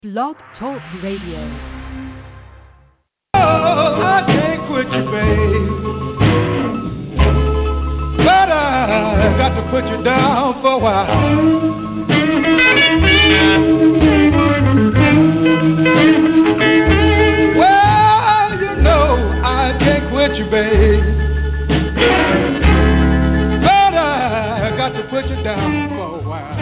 Blog Talk Radio. Oh, I can't quit you, babe. But I got to put you down for a while. Well, you know I can't quit you, babe. But I got to put you down for a while.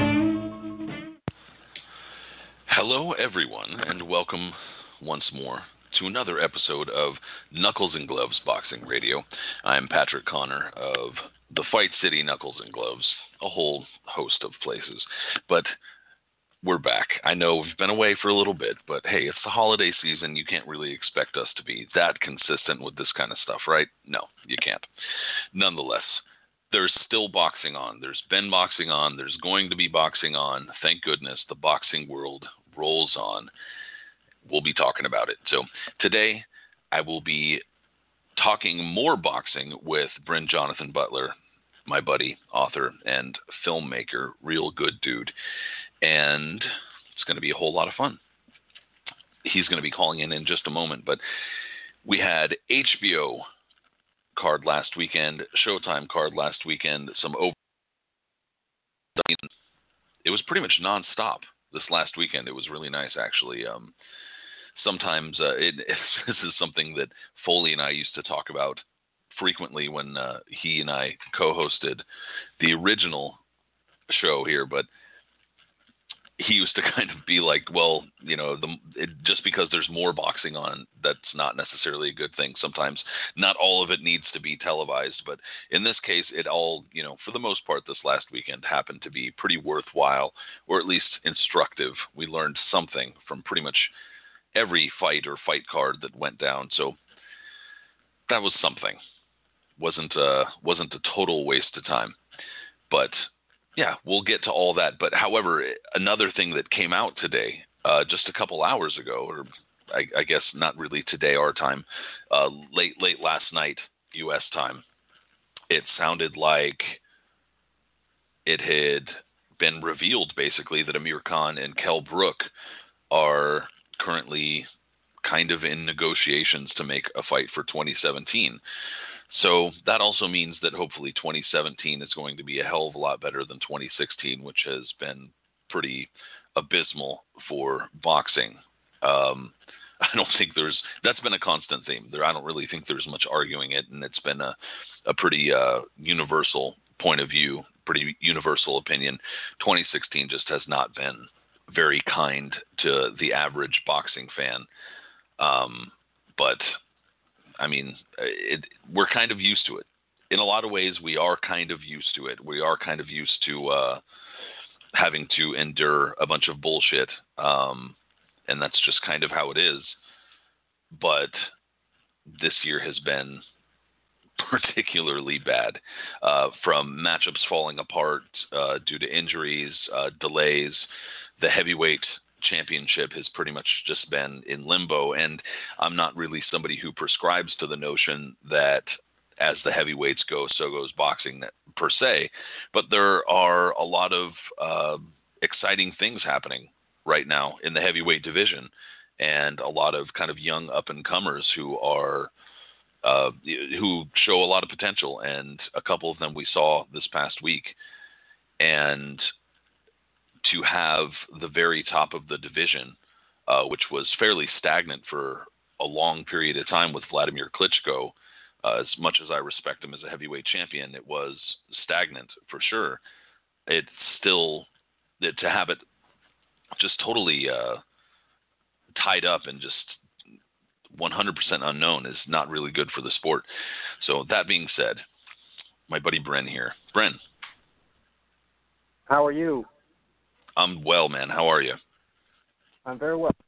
Hello, everyone, and welcome once more to another episode of Knuckles and Gloves Boxing Radio. I'm Patrick Connor of the Fight City Knuckles and Gloves, a whole host of places. But we're back. I know we've been away for a little bit, but hey, it's the holiday season. You can't really expect us to be that consistent with this kind of stuff, right? No, you can't. Nonetheless, there's still boxing on. There's been boxing on. There's going to be boxing on. Thank goodness the boxing world rolls on. We'll be talking about it. So today I will be talking more boxing with Bryn Jonathan Butler, my buddy, author, and filmmaker, real good dude. And it's going to be a whole lot of fun. He's going to be calling in just a moment, but we had HBO card last weekend, Showtime card last weekend, it was pretty much nonstop this last weekend. It was really nice, actually. Sometimes this is something that Foley and I used to talk about frequently when he and I co-hosted the original show here, but he used to kind of be like, well, you know, just because there's more boxing on, that's not necessarily a good thing. Sometimes not all of it needs to be televised, but in this case, it all, you know, for the most part, this last weekend happened to be pretty worthwhile, or at least instructive. We learned something from pretty much every fight or fight card that went down. So that was something. Wasn't a total waste of time, but yeah, we'll get to all that. But however, another thing that came out today, just a couple hours ago, or I guess not really today our time, late last night U.S. time, it sounded like it had been revealed basically that Amir Khan and Kell Brook are currently kind of in negotiations to make a fight for 2017. So that also means that hopefully 2017 is going to be a hell of a lot better than 2016, which has been pretty abysmal for boxing. I don't think that's been a constant theme. I don't really think there's much arguing it, and it's been a pretty universal point of view, pretty universal opinion. 2016 just has not been very kind to the average boxing fan. But I mean, we're kind of used to it. In a lot of ways, we are kind of used to it. We are kind of used to having to endure a bunch of bullshit, and that's just kind of how it is. But this year has been particularly bad, from matchups falling apart due to injuries, delays. The heavyweight championship has pretty much just been in limbo, and I'm not really somebody who prescribes to the notion that as the heavyweights go, so goes boxing per se, but there are a lot of exciting things happening right now in the heavyweight division, and a lot of kind of young up-and-comers who are who show a lot of potential, and a couple of them we saw this past week. And to have the very top of the division, which was fairly stagnant for a long period of time with Vladimir Klitschko, as much as I respect him as a heavyweight champion, it was stagnant for sure. It's still, to have it just totally tied up and just 100% unknown is not really good for the sport. So that being said, my buddy Bryn here. Bryn. How are you? I'm well, man. How are you? I'm very well.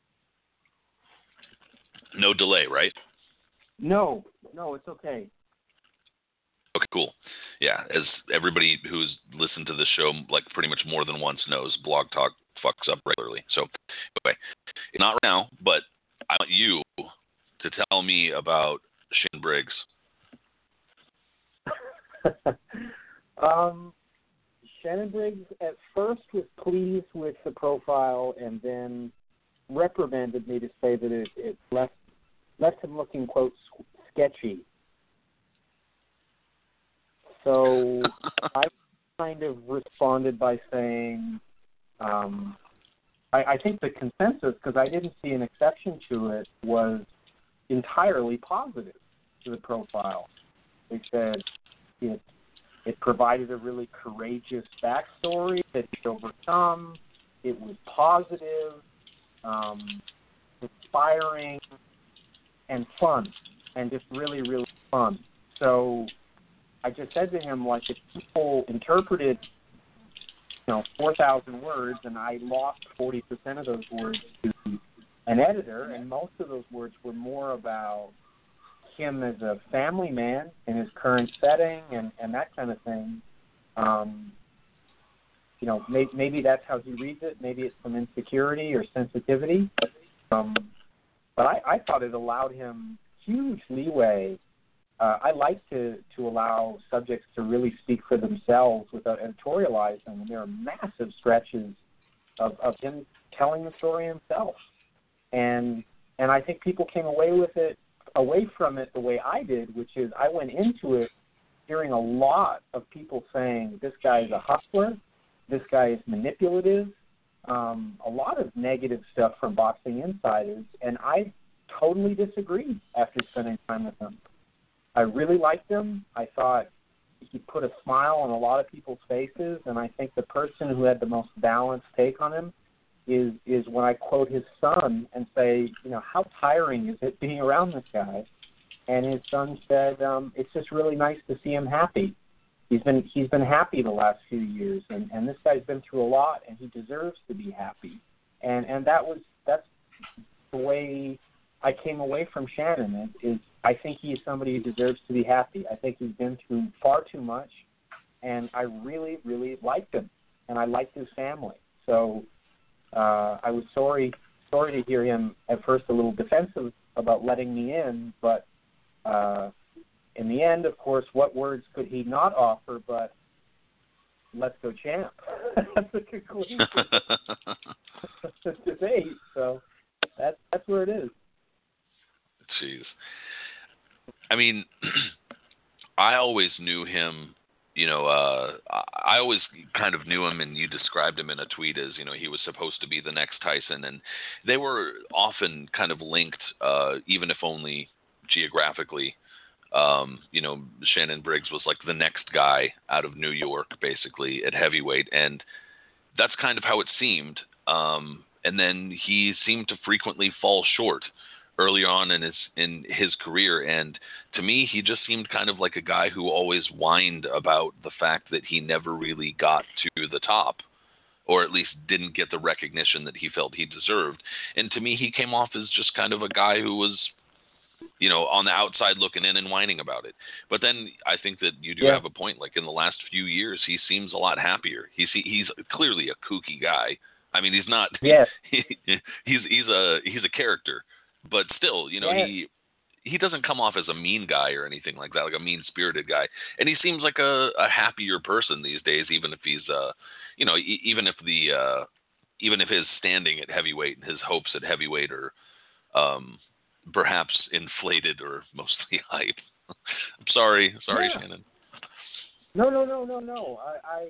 No delay, right? No, it's okay. Okay, cool. Yeah, as everybody who's listened to this show like pretty much more than once knows, Blog Talk fucks up regularly. So, anyway, not right now, but I want you to tell me about Shannon Briggs. Shannon Briggs at first was pleased with the profile, and then reprimanded me to say that it left him looking, quote, sketchy. So I kind of responded by saying, I think the consensus, because I didn't see an exception to it, was entirely positive to the profile. They said it provided a really courageous backstory that he'd overcome. It was positive, inspiring, and fun, and just really, really fun. So I just said to him, like, if people interpreted, 4,000 words, and I lost 40% of those words to an editor, and most of those words were more about him as a family man in his current setting and that kind of thing. Maybe that's how he reads it. Maybe it's some insecurity or sensitivity. But I thought it allowed him huge leeway. I like to allow subjects to really speak for themselves without editorializing. And there are massive stretches of him telling the story himself. And I think people came away from it the way I did, which is I went into it hearing a lot of people saying this guy is a hustler, this guy is manipulative, a lot of negative stuff from Boxing Insiders, and I totally disagreed after spending time with him. I really liked him. I thought he put a smile on a lot of people's faces, and I think the person who had the most balanced take on him is when I quote his son and say, how tiring is it being around this guy? And his son said, it's just really nice to see him happy. He's been happy the last few years, and this guy's been through a lot, and he deserves to be happy. And that's the way I came away from Shannon. Is I think he's somebody who deserves to be happy. I think he's been through far too much, and I really, really liked him, and I liked his family. So I was sorry to hear him at first a little defensive about letting me in, but in the end, of course, what words could he not offer but let's go champ? That's the conclusion of the debate. So that's where it is. Jeez. I mean, I always knew him, I always kind of knew him, and you described him in a tweet as, he was supposed to be the next Tyson, and they were often kind of linked, even if only geographically. Shannon Briggs was like the next guy out of New York, basically, at heavyweight, and that's kind of how it seemed. And then he seemed to frequently fall short early on in his career, and to me, he just seemed kind of like a guy who always whined about the fact that he never really got to the top, or at least didn't get the recognition that he felt he deserved. And to me, he came off as just kind of a guy who was, on the outside looking in and whining about it. But then I think that you do have a point. Like in the last few years, he seems a lot happier. He's clearly a kooky guy. I mean, he's not. Yes. He's a character. But still, he doesn't come off as a mean guy or anything like that, like a mean-spirited guy. And he seems like a happier person these days, even if he's, even if his standing at heavyweight and his hopes at heavyweight are perhaps inflated or mostly hype. I'm sorry, Shannon. No.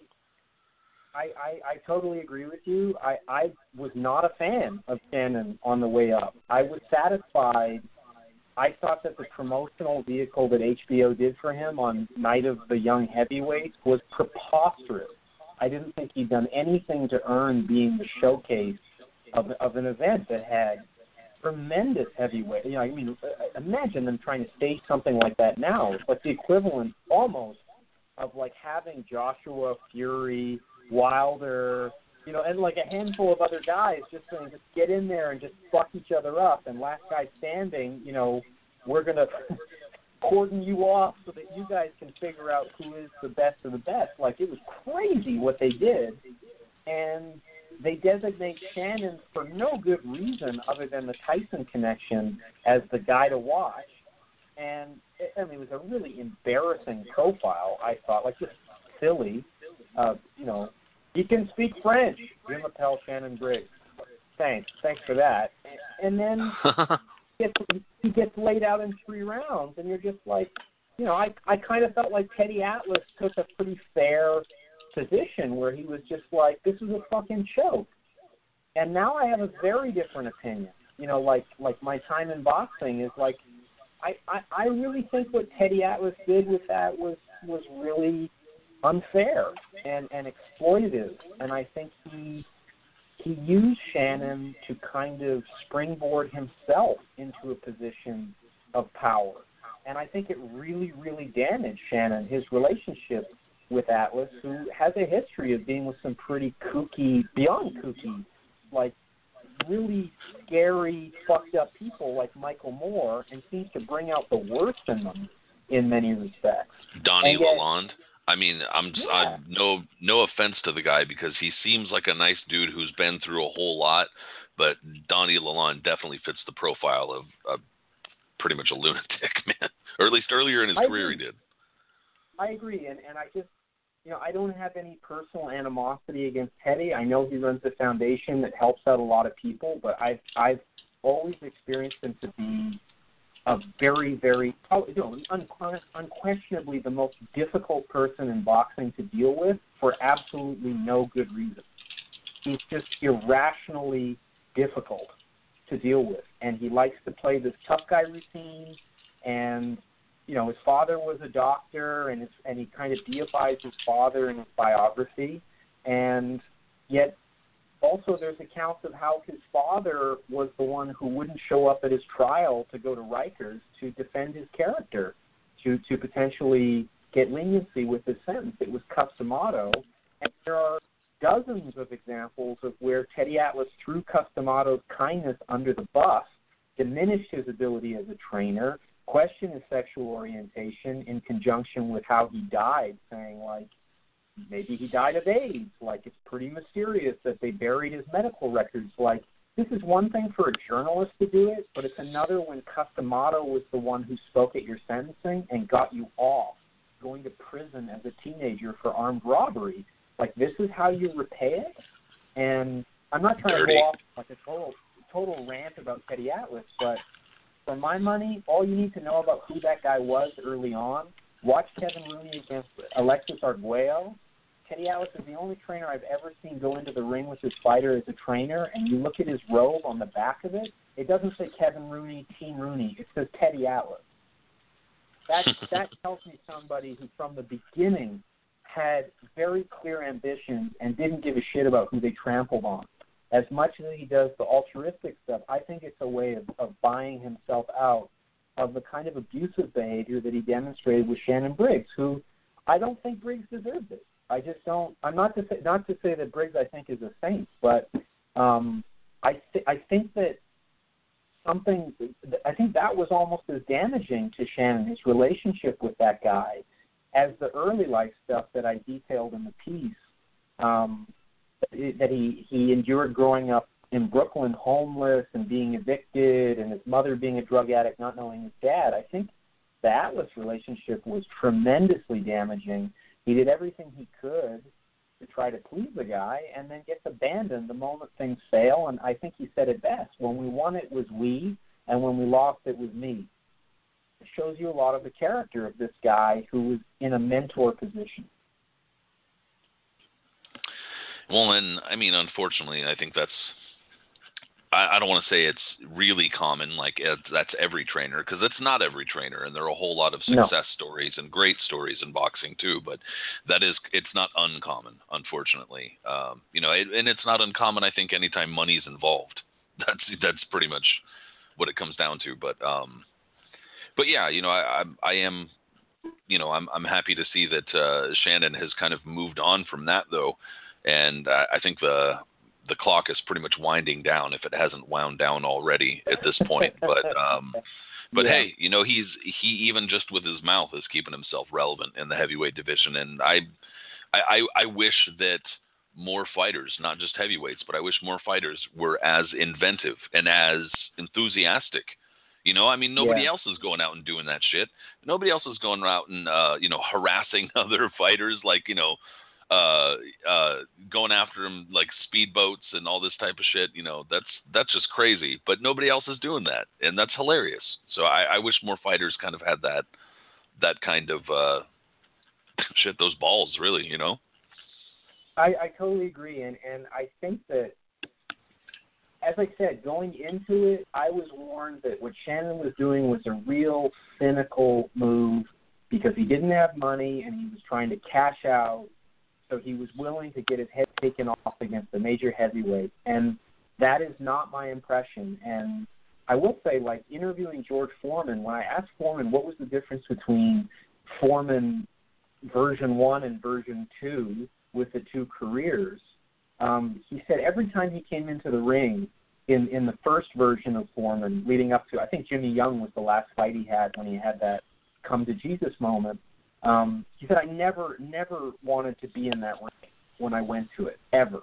I totally agree with you. I was not a fan of Shannon on the way up. I was satisfied. I thought that the promotional vehicle that HBO did for him on Night of the Young Heavyweights was preposterous. I didn't think he'd done anything to earn being the showcase of an event that had tremendous heavyweight. Imagine them trying to stage something like that now. It's like the equivalent almost of like having Joshua, Fury, Wilder, and like a handful of other guys just saying, just get in there and just fuck each other up, and last guy standing, we're going to cordon you off so that you guys can figure out who is the best of the best. Like, it was crazy what they did, and they designate Shannon for no good reason other than the Tyson connection as the guy to watch, and it was a really embarrassing profile, I thought, like just silly. He can speak French. Je m'appelle Shannon Briggs. Thanks for that. And then he gets laid out in 3 rounds, and you're just like, you know, I kind of felt like Teddy Atlas took a pretty fair position where he was just like, this is a fucking choke. And now I have a very different opinion. You know, like my time in boxing is like, I really think what Teddy Atlas did with that was really unfair and exploitative. And I think he used Shannon to kind of springboard himself into a position of power. And I think it really, really damaged Shannon, his relationship with Atlas, who has a history of being with some pretty kooky, beyond kooky, like really scary, fucked up people like Michael Moore, and seems to bring out the worst in them in many respects. Donnie Lalonde. I mean, no offense to the guy, because he seems like a nice dude who's been through a whole lot, but Donnie Lalonde definitely fits the profile of pretty much a lunatic, man. Or at least earlier in his career he did. I agree, and I just, you know, I don't have any personal animosity against Teddy. I know he runs a foundation that helps out a lot of people, but I've always experienced him to be a very, very, unquestionably the most difficult person in boxing to deal with for absolutely no good reason. He's just irrationally difficult to deal with, and he likes to play this tough guy routine, and you know, his father was a doctor, and he kind of deifies his father in his biography, and yet also there's accounts of how his father was the one who wouldn't show up at his trial to go to Rikers to defend his character, to potentially get leniency with his sentence. It was Cus D'Amato, and there are dozens of examples of where Teddy Atlas threw Cus D'Amato's kindness under the bus, diminished his ability as a trainer, questioned his sexual orientation in conjunction with how he died, saying, like, maybe he died of AIDS. Like, it's pretty mysterious that they buried his medical records. Like, this is one thing for a journalist to do it, but it's another when Cus D'Amato was the one who spoke at your sentencing and got you off going to prison as a teenager for armed robbery. Like, this is how you repay it? And I'm not trying to go off like a total rant about Teddy Atlas, but for my money, all you need to know about who that guy was early on, watch Kevin Rooney against Alexis Arguello. Teddy Atlas is the only trainer I've ever seen go into the ring with his fighter as a trainer, and you look at his robe on the back of it, it doesn't say Kevin Rooney, Team Rooney. It says Teddy Atlas. That tells me somebody who from the beginning had very clear ambitions and didn't give a shit about who they trampled on. As much as he does the altruistic stuff, I think it's a way of buying himself out of the kind of abusive behavior that he demonstrated with Shannon Briggs, who I don't think Briggs deserved it. I just don't. I'm not to say that Briggs I think is a saint, but I think that I think that was almost as damaging to Shannon, his relationship with that guy, as the early life stuff that I detailed in the piece. That he endured growing up in Brooklyn homeless and being evicted, and his mother being a drug addict, not knowing his dad. I think the Atlas relationship was tremendously damaging. He did everything he could to try to please the guy, and then gets abandoned the moment things fail. And I think he said it best: when we won, it was we, and when we lost, it was me. It shows you a lot of the character of this guy who was in a mentor position. Well, and I mean, unfortunately, I think that's, I don't want to say it's really common, like that's every trainer, because it's not every trainer, and there are a whole lot of success stories and great stories in boxing too, but it's not uncommon, unfortunately. And it's not uncommon, I think, anytime money's involved. That's pretty much what it comes down to, but yeah, I am, I'm happy to see that Shannon has kind of moved on from that, though. And I think the clock is pretty much winding down, if it hasn't wound down already at this point. But yeah. Hey, he even just with his mouth is keeping himself relevant in the heavyweight division. And I wish that more fighters, not just heavyweights, but I wish more fighters were as inventive and as enthusiastic. Nobody else is going out and doing that shit. Nobody else is going out and harassing other fighters like going after him like speedboats and all this type of shit. That's just crazy. But nobody else is doing that, and that's hilarious. So I wish more fighters kind of had that kind of shit, those balls, really. I totally agree, and I think that, as I said, going into it, I was warned that what Shannon was doing was a real cynical move because he didn't have money and he was trying to cash out, so he was willing to get his head taken off against the major heavyweight, and that is not my impression. And I will say, like, interviewing George Foreman, when I asked Foreman what was the difference between Foreman version 1 and version 2 with the two careers, he said every time he came into the ring in the first version of Foreman, leading up to, I think Jimmy Young was the last fight he had when he had that come to Jesus moment, he said, I never wanted to be in that ring when I went to it, ever,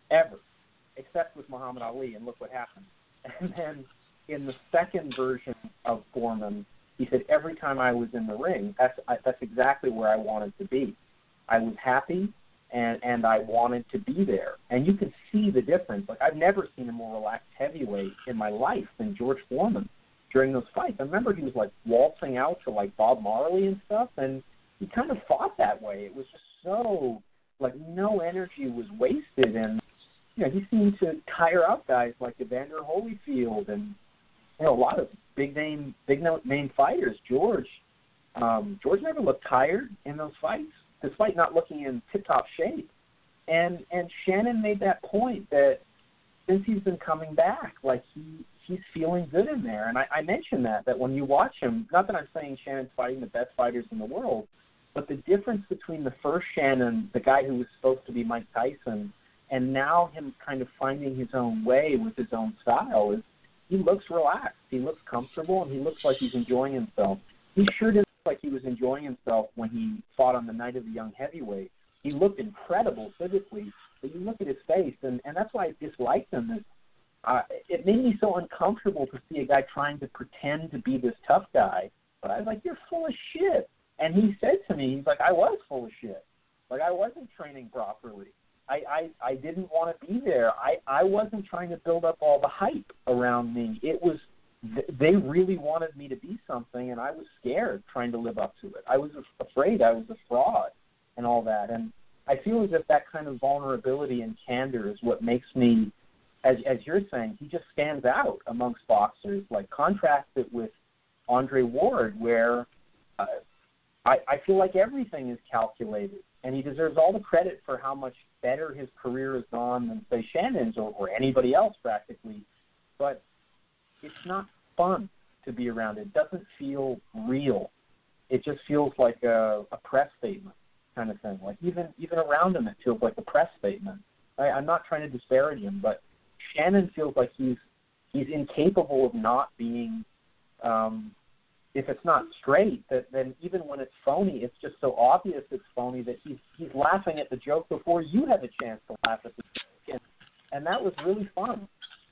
except with Muhammad Ali, and look what happened. And then in the second version of Foreman, he said, every time I was in the ring, that's exactly where I wanted to be. I was happy, and I wanted to be there. And you can see the difference. Like, I've never seen a more relaxed heavyweight in my life than George Foreman during those fights. I remember he was, like, waltzing out to, like, Bob Marley and stuff, and he kind of fought that way. It was just so, like, no energy was wasted, and, he seemed to tire out guys like Evander Holyfield and, a lot of big name fighters. George never looked tired in those fights, despite not looking in tip-top shape. And Shannon made that point that since he's been coming back, like, he's feeling good in there. And I mentioned that when you watch him, not that I'm saying Shannon's fighting the best fighters in the world, but the difference between the first Shannon, the guy who was supposed to be Mike Tyson, and now him kind of finding his own way with his own style is he looks relaxed, he looks comfortable, and he looks like he's enjoying himself. He sure didn't look like he was enjoying himself when he fought on the night of the young heavyweight. He looked incredible physically, but you look at his face, and that's why I disliked him. It made me so uncomfortable to see a guy trying to pretend to be this tough guy. But I was like, you're full of shit. And he said to me, he's like, I was full of shit. Like, I wasn't training properly. I didn't want to be there. I wasn't trying to build up all the hype around me. It was they really wanted me to be something, and I was scared trying to live up to it. I was afraid I was a fraud and all that. And I feel as if that kind of vulnerability and candor is what makes me, as you're saying, he just stands out amongst boxers. Like, contrast it with Andre Ward, where I feel like everything is calculated, and he deserves all the credit for how much better his career has gone than, say, Shannon's or anybody else practically. But it's not fun to be around. It doesn't feel real. It just feels like a press statement kind of thing. Like, even around him, it feels like a press statement. I'm not trying to disparage him, but Shannon feels like he's incapable of not being, if it's not straight, then even when it's phony, it's just so obvious it's phony that he's laughing at the joke before you have a chance to laugh at the joke. And that was really fun.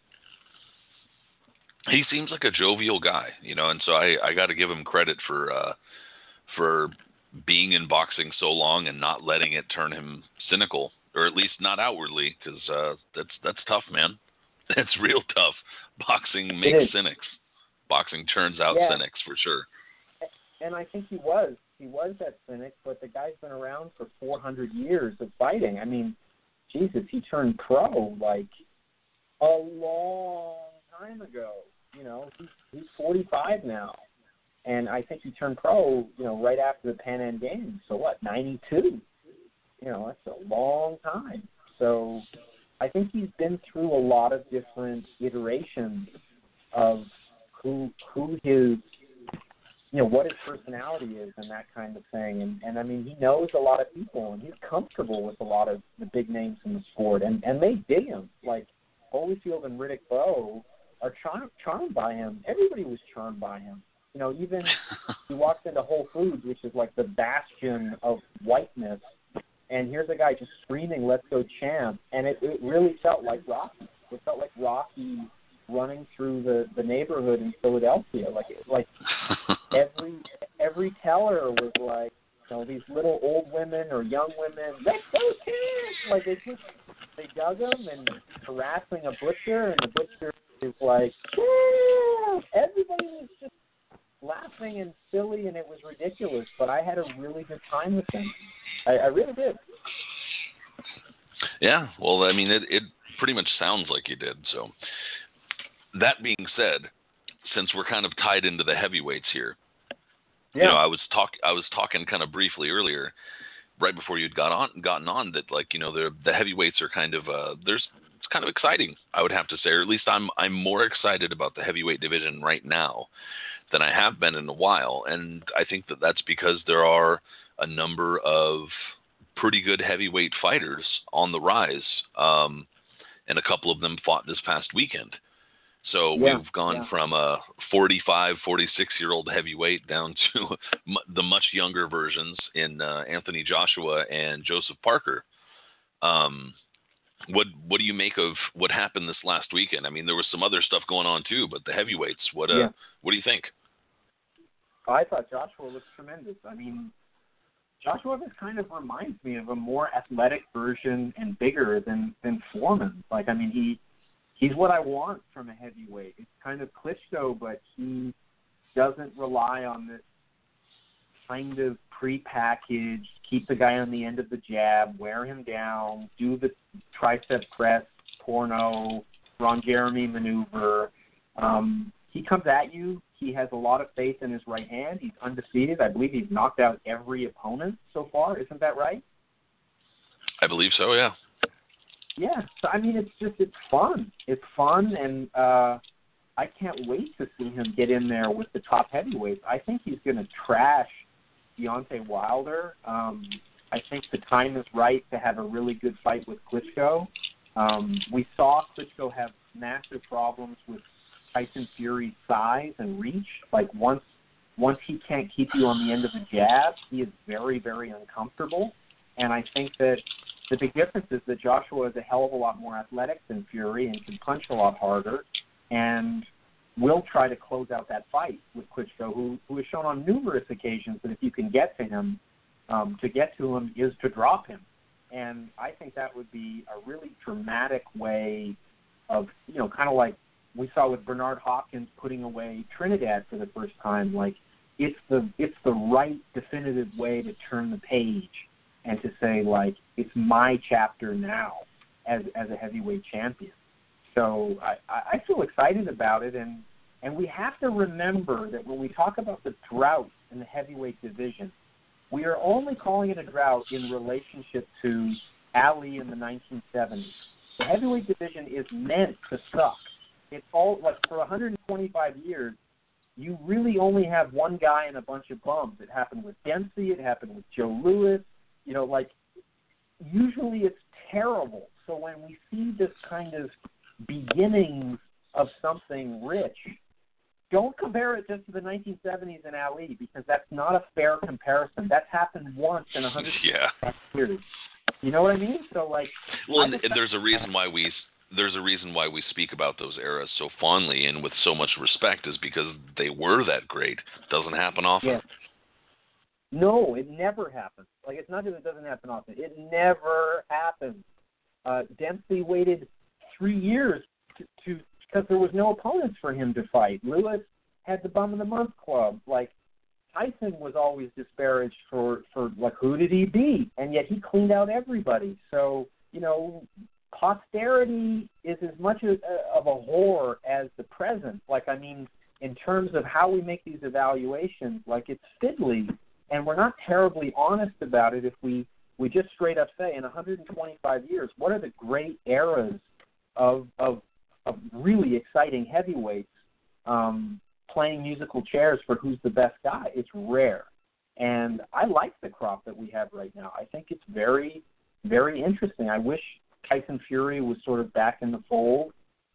He seems like a jovial guy, and so I got to give him credit for being in boxing so long and not letting it turn him cynical, or at least not outwardly, because that's tough, man. It's real tough. Boxing makes cynics. Boxing turns out cynics for sure. And I think he was that cynic, but the guy's been around for 400 years of fighting. I mean, Jesus, he turned pro like a long time ago. He's 45 now, and I think he turned pro, right after the Pan Am Games. So what, 92? That's a long time. So I think he's been through a lot of different iterations of who his, what his personality is and that kind of thing. And I mean, he knows a lot of people, and he's comfortable with a lot of the big names in the sport, and they dig him. Like, Holyfield and Riddick Bowe are charmed by him. Everybody was charmed by him. Even he walks into Whole Foods, which is like the bastion of whiteness, and here's a guy just screaming, "Let's go, champ!" And it really felt like Rocky. It felt like Rocky running through the neighborhood in Philadelphia. Like every teller was like, these little old women or young women, let's go kids! Like they dug him and harassing a butcher, and the butcher is like, yeah! Everybody was just laughing and silly, and it was ridiculous. But I had a really good time with them. I really did. Yeah, well, I mean, it pretty much sounds like you did. So that being said, since we're kind of tied into the heavyweights here, yeah. You know, I was talking kind of briefly earlier, right before you'd gotten on that, like, you know, the heavyweights are kind of it's kind of exciting, I would have to say, or at least I'm more excited about the heavyweight division right now than I have been in a while, and I think that that's because there are a number of pretty good heavyweight fighters on the rise, and a couple of them fought this past weekend. So we've gone from a 45, 46-year-old heavyweight down to the much younger versions in Anthony Joshua and Joseph Parker. What do you make of what happened this last weekend? I mean, there was some other stuff going on too, but the heavyweights, what do you think? I thought Joshua looked tremendous. I mean, Joshua just kind of reminds me of a more athletic version and bigger than Foreman. Like, I mean, he's what I want from a heavyweight. It's kind of Klitschko, but he doesn't rely on this kind of prepackaged, keep the guy on the end of the jab, wear him down, do the tricep press, porno, Ron Jeremy maneuver. He comes at you. He has a lot of faith in his right hand. He's undefeated. I believe he's knocked out every opponent so far. Isn't that right? I believe so, yeah. Yeah, so I mean, it's fun. It's fun, and I can't wait to see him get in there with the top heavyweights. I think he's going to trash Deontay Wilder. I think the time is right to have a really good fight with Klitschko. We saw Klitschko have massive problems with Tyson Fury's size and reach. Like, once he can't keep you on the end of the jab, he is very, very uncomfortable. And I think that the big difference is that Joshua is a hell of a lot more athletic than Fury and can punch a lot harder, and will try to close out that fight with Klitschko, who has shown on numerous occasions that if you can get to him, is to drop him. And I think that would be a really dramatic way of, you know, kind of like we saw with Bernard Hopkins putting away Trinidad for the first time. Like, it's the right definitive way to turn the page and to say, like, it's my chapter now as a heavyweight champion. So I feel excited about it, and we have to remember that when we talk about the drought in the heavyweight division, we are only calling it a drought in relationship to Ali in the 1970s. The heavyweight division is meant to suck. It's all, like, for 125 years, you really only have one guy and a bunch of bums. It happened with Dempsey. It happened with Joe Louis. You know, like, usually it's terrible. So when we see this kind of beginnings of something rich, don't compare it just to the 1970s and Ali, because that's not a fair comparison. That's happened once in 100 years. You know what I mean? So, like, well, and there's a reason why we speak about those eras so fondly and with so much respect, is because they were that great. Doesn't happen often. Yeah. No, it never happens. Like, it's not that it doesn't happen often. It never happens. Dempsey waited 3 years to because there was no opponents for him to fight. Lewis had the Bum of the Month club. Like, Tyson was always disparaged for like, who did he beat? And yet he cleaned out everybody. So, you know, posterity is as much of a whore as the present. Like, I mean, in terms of how we make these evaluations, like, it's fiddly. And we're not terribly honest about it if we just straight up say, in 125 years, what are the great eras of really exciting heavyweights playing musical chairs for who's the best guy? It's rare. And I like the crop that we have right now. I think it's very, very interesting. I wish Tyson Fury was sort of back in the fold.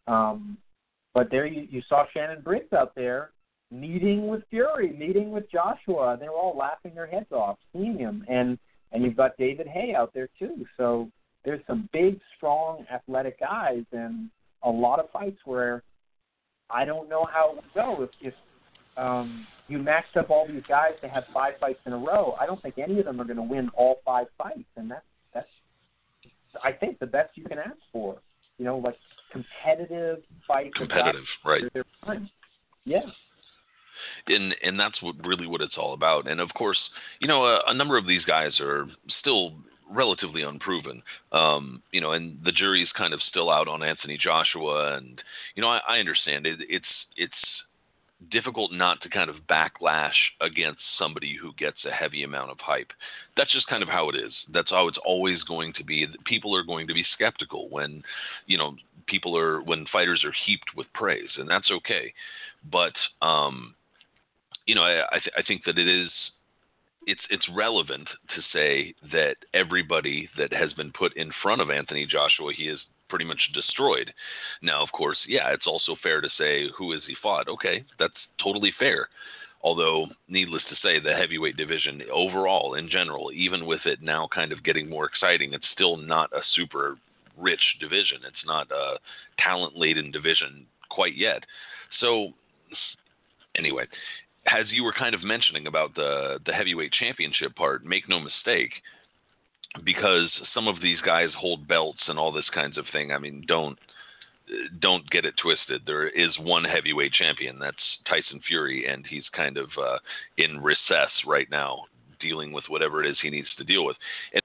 But there you saw Shannon Briggs out there meeting with Fury, meeting with Joshua. They were all laughing their heads off seeing him. And you've got David Haye out there too. So there's some big, strong, athletic guys and a lot of fights where I don't know how it would go if you matched up all these guys to have 5 fights in a row. I don't think any of them are going to win all 5 fights, and that's I think the best you can ask for. You know, like competitive fights. Competitive, right? Yeah. And that's what it's all about. And of course, you know, a number of these guys are still relatively unproven, you know, and the jury's kind of still out on Anthony Joshua. And, you know, I understand it. It's difficult not to kind of backlash against somebody who gets a heavy amount of hype. That's just kind of how it is. That's how it's always going to be. People are going to be skeptical when, you know, when fighters are heaped with praise, and that's okay. But, you know, I think that it's relevant to say that everybody that has been put in front of Anthony Joshua, he is pretty much destroyed. Now, of course, yeah, it's also fair to say, who has he fought? Okay, that's totally fair. Although, needless to say, the heavyweight division overall, in general, even with it now kind of getting more exciting, it's still not a super rich division. It's not a talent-laden division quite yet. So, anyway, as you were kind of mentioning about the heavyweight championship part, make no mistake, because some of these guys hold belts and all this kinds of thing. I mean, don't get it twisted. There is one heavyweight champion. That's Tyson Fury, and he's kind of in recess right now, dealing with whatever it is he needs to deal with. And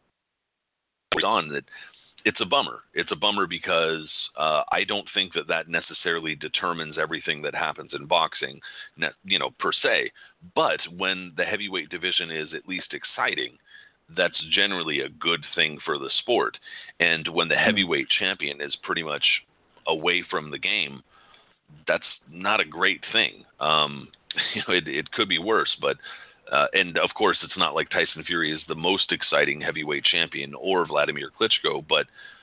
on that, it's a bummer. It's a bummer because I don't think that necessarily determines everything that happens in boxing, you know, per se. But when the heavyweight division is at least exciting, that's generally a good thing for the sport. And when the heavyweight champion is pretty much away from the game, that's not a great thing. You know, it could be worse, but and of course it's not like Tyson Fury is the most exciting heavyweight champion or Vladimir Klitschko, but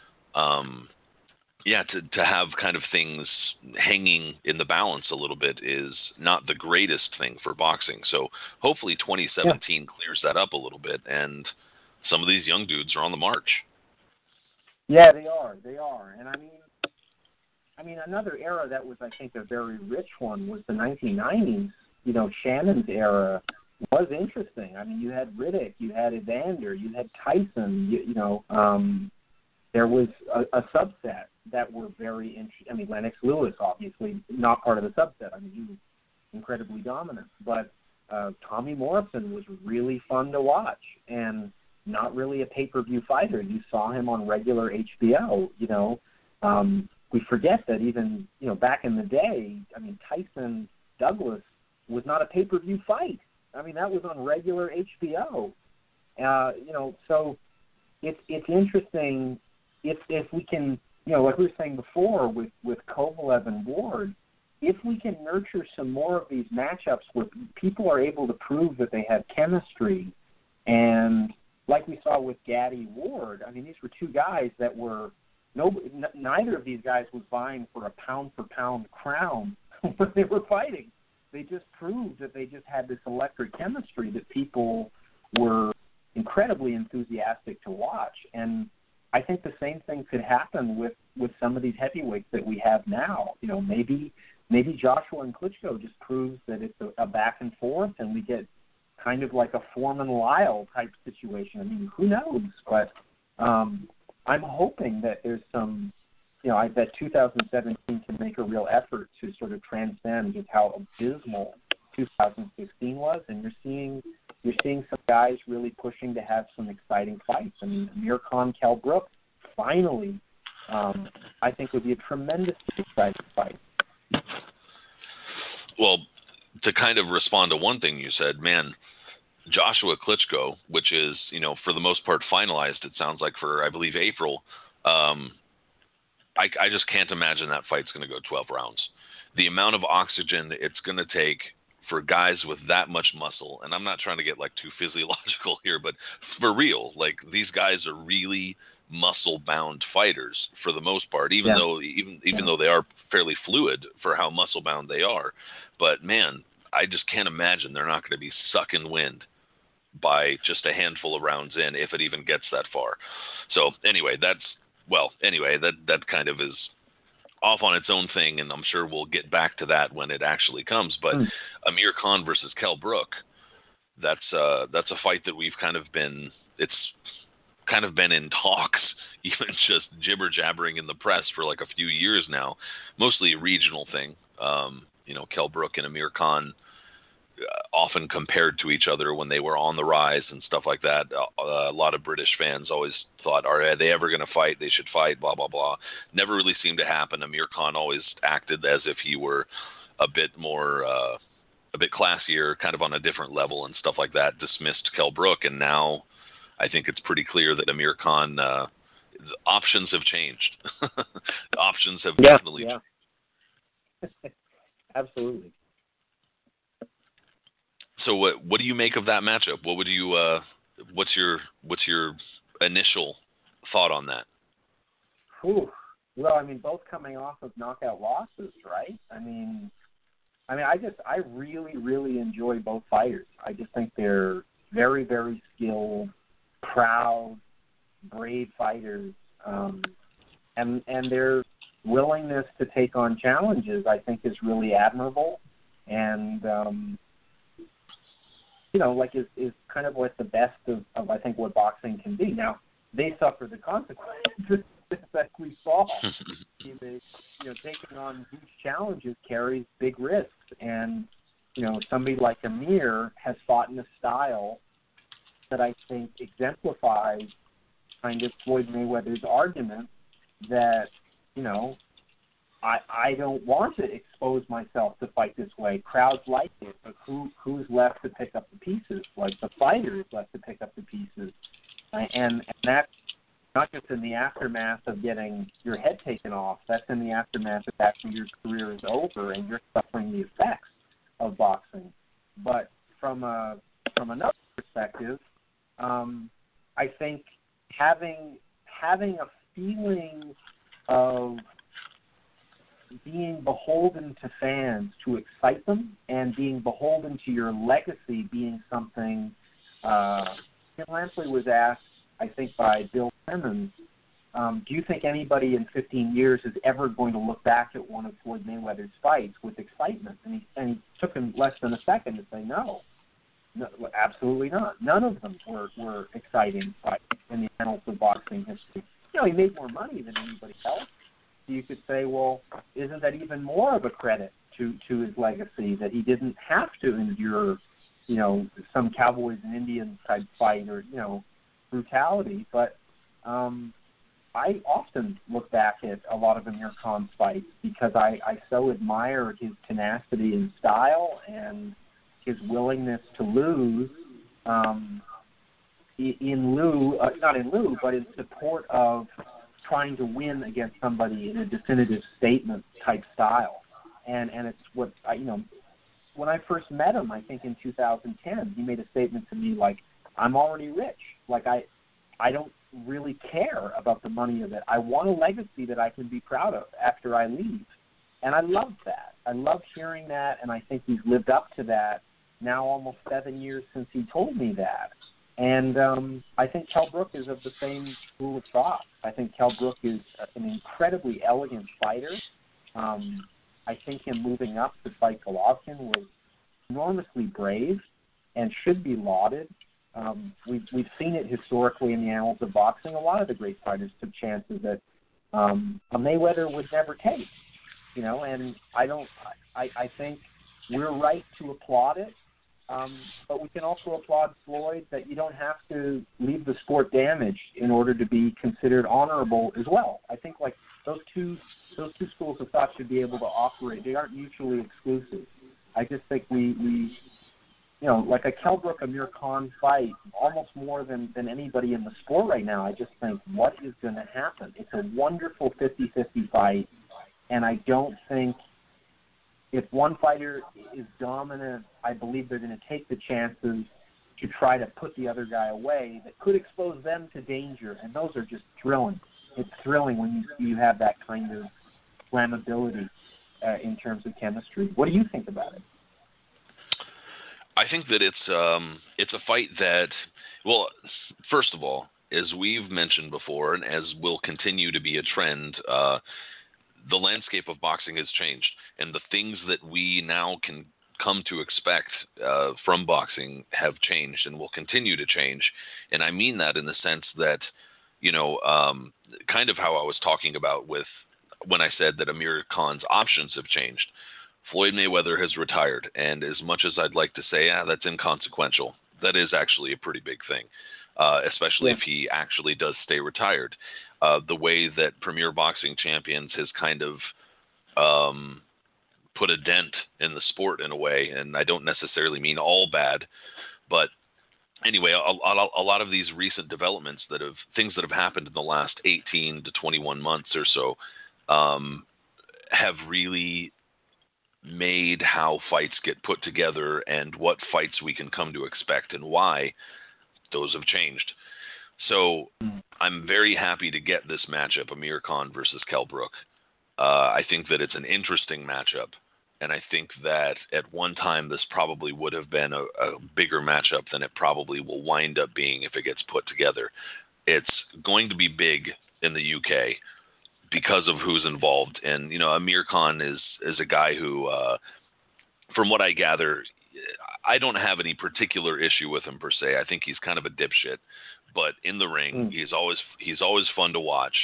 yeah, to have kind of things hanging in the balance a little bit is not the greatest thing for boxing. So hopefully 2017 clears that up a little bit, and some of these young dudes are on the march. Yeah, they are. And I mean, another era that was, I think, a very rich one was the 1990s. You know, Shannon's era was interesting. I mean, you had Riddick, you had Evander, you had Tyson. You know, there was a subset that were very interesting. I mean, Lennox Lewis, obviously, not part of the subset. I mean, he was incredibly dominant. But Tommy Morrison was really fun to watch and not really a pay-per-view fighter. You saw him on regular HBO, you know. We forget that even, you know, back in the day, I mean, Tyson Douglas was not a pay-per-view fight. I mean, that was on regular HBO. You know, so it's interesting if we can, you know, like we were saying before with Kovalev and Ward, if we can nurture some more of these matchups where people are able to prove that they have chemistry, and like we saw with Gatti Ward, I mean, these were two guys that were neither of these guys was vying for a pound-for-pound crown when they were fighting. They just proved that they just had this electric chemistry that people were incredibly enthusiastic to watch. And I think the same thing could happen with some of these heavyweights that we have now. You know, maybe Joshua and Klitschko just proves that it's a back and forth, and we get kind of like a Foreman-Lyle type situation. I mean, who knows? But I'm hoping that there's some, you know, that 2017 can make a real effort to sort of transcend just how abysmal 2016 was, and you're seeing some guys really pushing to have some exciting fights. I mean, Amir Khan, Kell Brook, finally, I think would be a tremendously exciting fight. Well, to kind of respond to one thing you said, man, Joshua Klitschko, which is, you know, for the most part finalized, it sounds like for, I believe, April, I just can't imagine that fight's going to go 12 rounds. The amount of oxygen it's going to take for guys with that much muscle, and I'm not trying to get like too physiological here, but for real, like these guys are really muscle-bound fighters for the most part, even though they are fairly fluid for how muscle-bound they are. But man, I just can't imagine they're not going to be sucking wind by just a handful of rounds in, if it even gets that far. So anyway, that kind of is off on its own thing, and I'm sure we'll get back to that when it actually comes. But Amir Khan versus Kell Brook, that's a fight that we've kind of been in talks, even just jibber jabbering in the press for like a few years now, mostly a regional thing. Kell Brook and Amir Khan often compared to each other when they were on the rise and stuff like that. A lot of British fans always thought, are they ever going to fight? They should fight, blah, blah, blah. Never really seemed to happen. Amir Khan always acted as if he were a bit more, a bit classier, kind of on a different level and stuff like that, dismissed Kell Brook. And now I think it's pretty clear that Amir Khan, the options have changed. The options have definitely changed. Absolutely. So what do you make of that matchup? What would you what's your initial thought on that? Well, I mean, both coming off of knockout losses, right? I mean, I really, really enjoy both fighters. I just think they're very, very skilled, proud, brave fighters, and their willingness to take on challenges, I think, is really admirable, and is kind of like the best of I think what boxing can be. Now, they suffer the consequences that we saw. Taking on huge challenges carries big risks, and somebody like Amir has fought in a style that I think exemplifies kind of Floyd Mayweather's argument that I don't want to expose myself to fight this way. Crowds like it, but who's left to pick up the pieces? Like the fighter is left to pick up the pieces, and that's not just in the aftermath of getting your head taken off. That's in the aftermath of after your career is over and you're suffering the effects of boxing. But from another perspective, I think having a feeling of being beholden to fans to excite them and being beholden to your legacy being something. Tim Lampley was asked, I think, by Bill Simmons, do you think anybody in 15 years is ever going to look back at one of Floyd Mayweather's fights with excitement? And he took him less than a second to say no, absolutely not. None of them were exciting fights in the annals of boxing history. He made more money than anybody else. You could say, well, isn't that even more of a credit to his legacy that he didn't have to endure, some Cowboys and Indians type fight or, brutality? But I often look back at a lot of Amir Khan's fights because I so admire his tenacity and style and his willingness to lose not in lieu, but in support of trying to win against somebody in a definitive statement type style. And it's what, when I first met him, I think in 2010, he made a statement to me like, I'm already rich. Like, I don't really care about the money of it. I want a legacy that I can be proud of after I leave. And I loved that. I loved hearing that, and I think he's lived up to that now almost 7 years since he told me that. And I think Kell Brook is of the same school of thought. I think Kell Brook is an incredibly elegant fighter. I think him moving up to fight Golovkin was enormously brave and should be lauded. We've seen it historically in the annals of boxing. A lot of the great fighters took chances that a Mayweather would never take. And I think we're right to applaud it. But we can also applaud Floyd that you don't have to leave the sport damaged in order to be considered honorable as well. I think like those two schools of thought should be able to operate. They aren't mutually exclusive. I just think we like a Kell Brook Amir Khan fight, almost more than anybody in the sport right now. I just think, what is going to happen? It's a wonderful 50-50 fight, and I don't think if one fighter is dominant, I believe they're going to take the chances to try to put the other guy away that could expose them to danger, and those are just thrilling. It's thrilling when you have that kind of flammability in terms of chemistry. What do you think about it? I think that it's a fight that, well, first of all, as we've mentioned before, and as will continue to be a trend, the landscape of boxing has changed, and the things that we now can come to expect from boxing have changed and will continue to change. And I mean that in the sense that, kind of how I was talking about with when I said that Amir Khan's options have changed. Floyd Mayweather has retired, and as much as I'd like to say, that's inconsequential, that is actually a pretty big thing, especially if he actually does stay retired. The way that Premier Boxing Champions has kind of put a dent in the sport in a way, and I don't necessarily mean all bad, but anyway, a lot of these recent developments things that have happened in the last 18 to 21 months or so have really made how fights get put together and what fights we can come to expect and why those have changed. So I'm very happy to get this matchup, Amir Khan versus Kell Brook. I think that it's an interesting matchup, and I think that at one time this probably would have been a bigger matchup than it probably will wind up being if it gets put together. It's going to be big in the UK because of who's involved. And, Amir Khan is a guy who, from what I gather, I don't have any particular issue with him per se. I think he's kind of a dipshit, but in the ring, he's always fun to watch.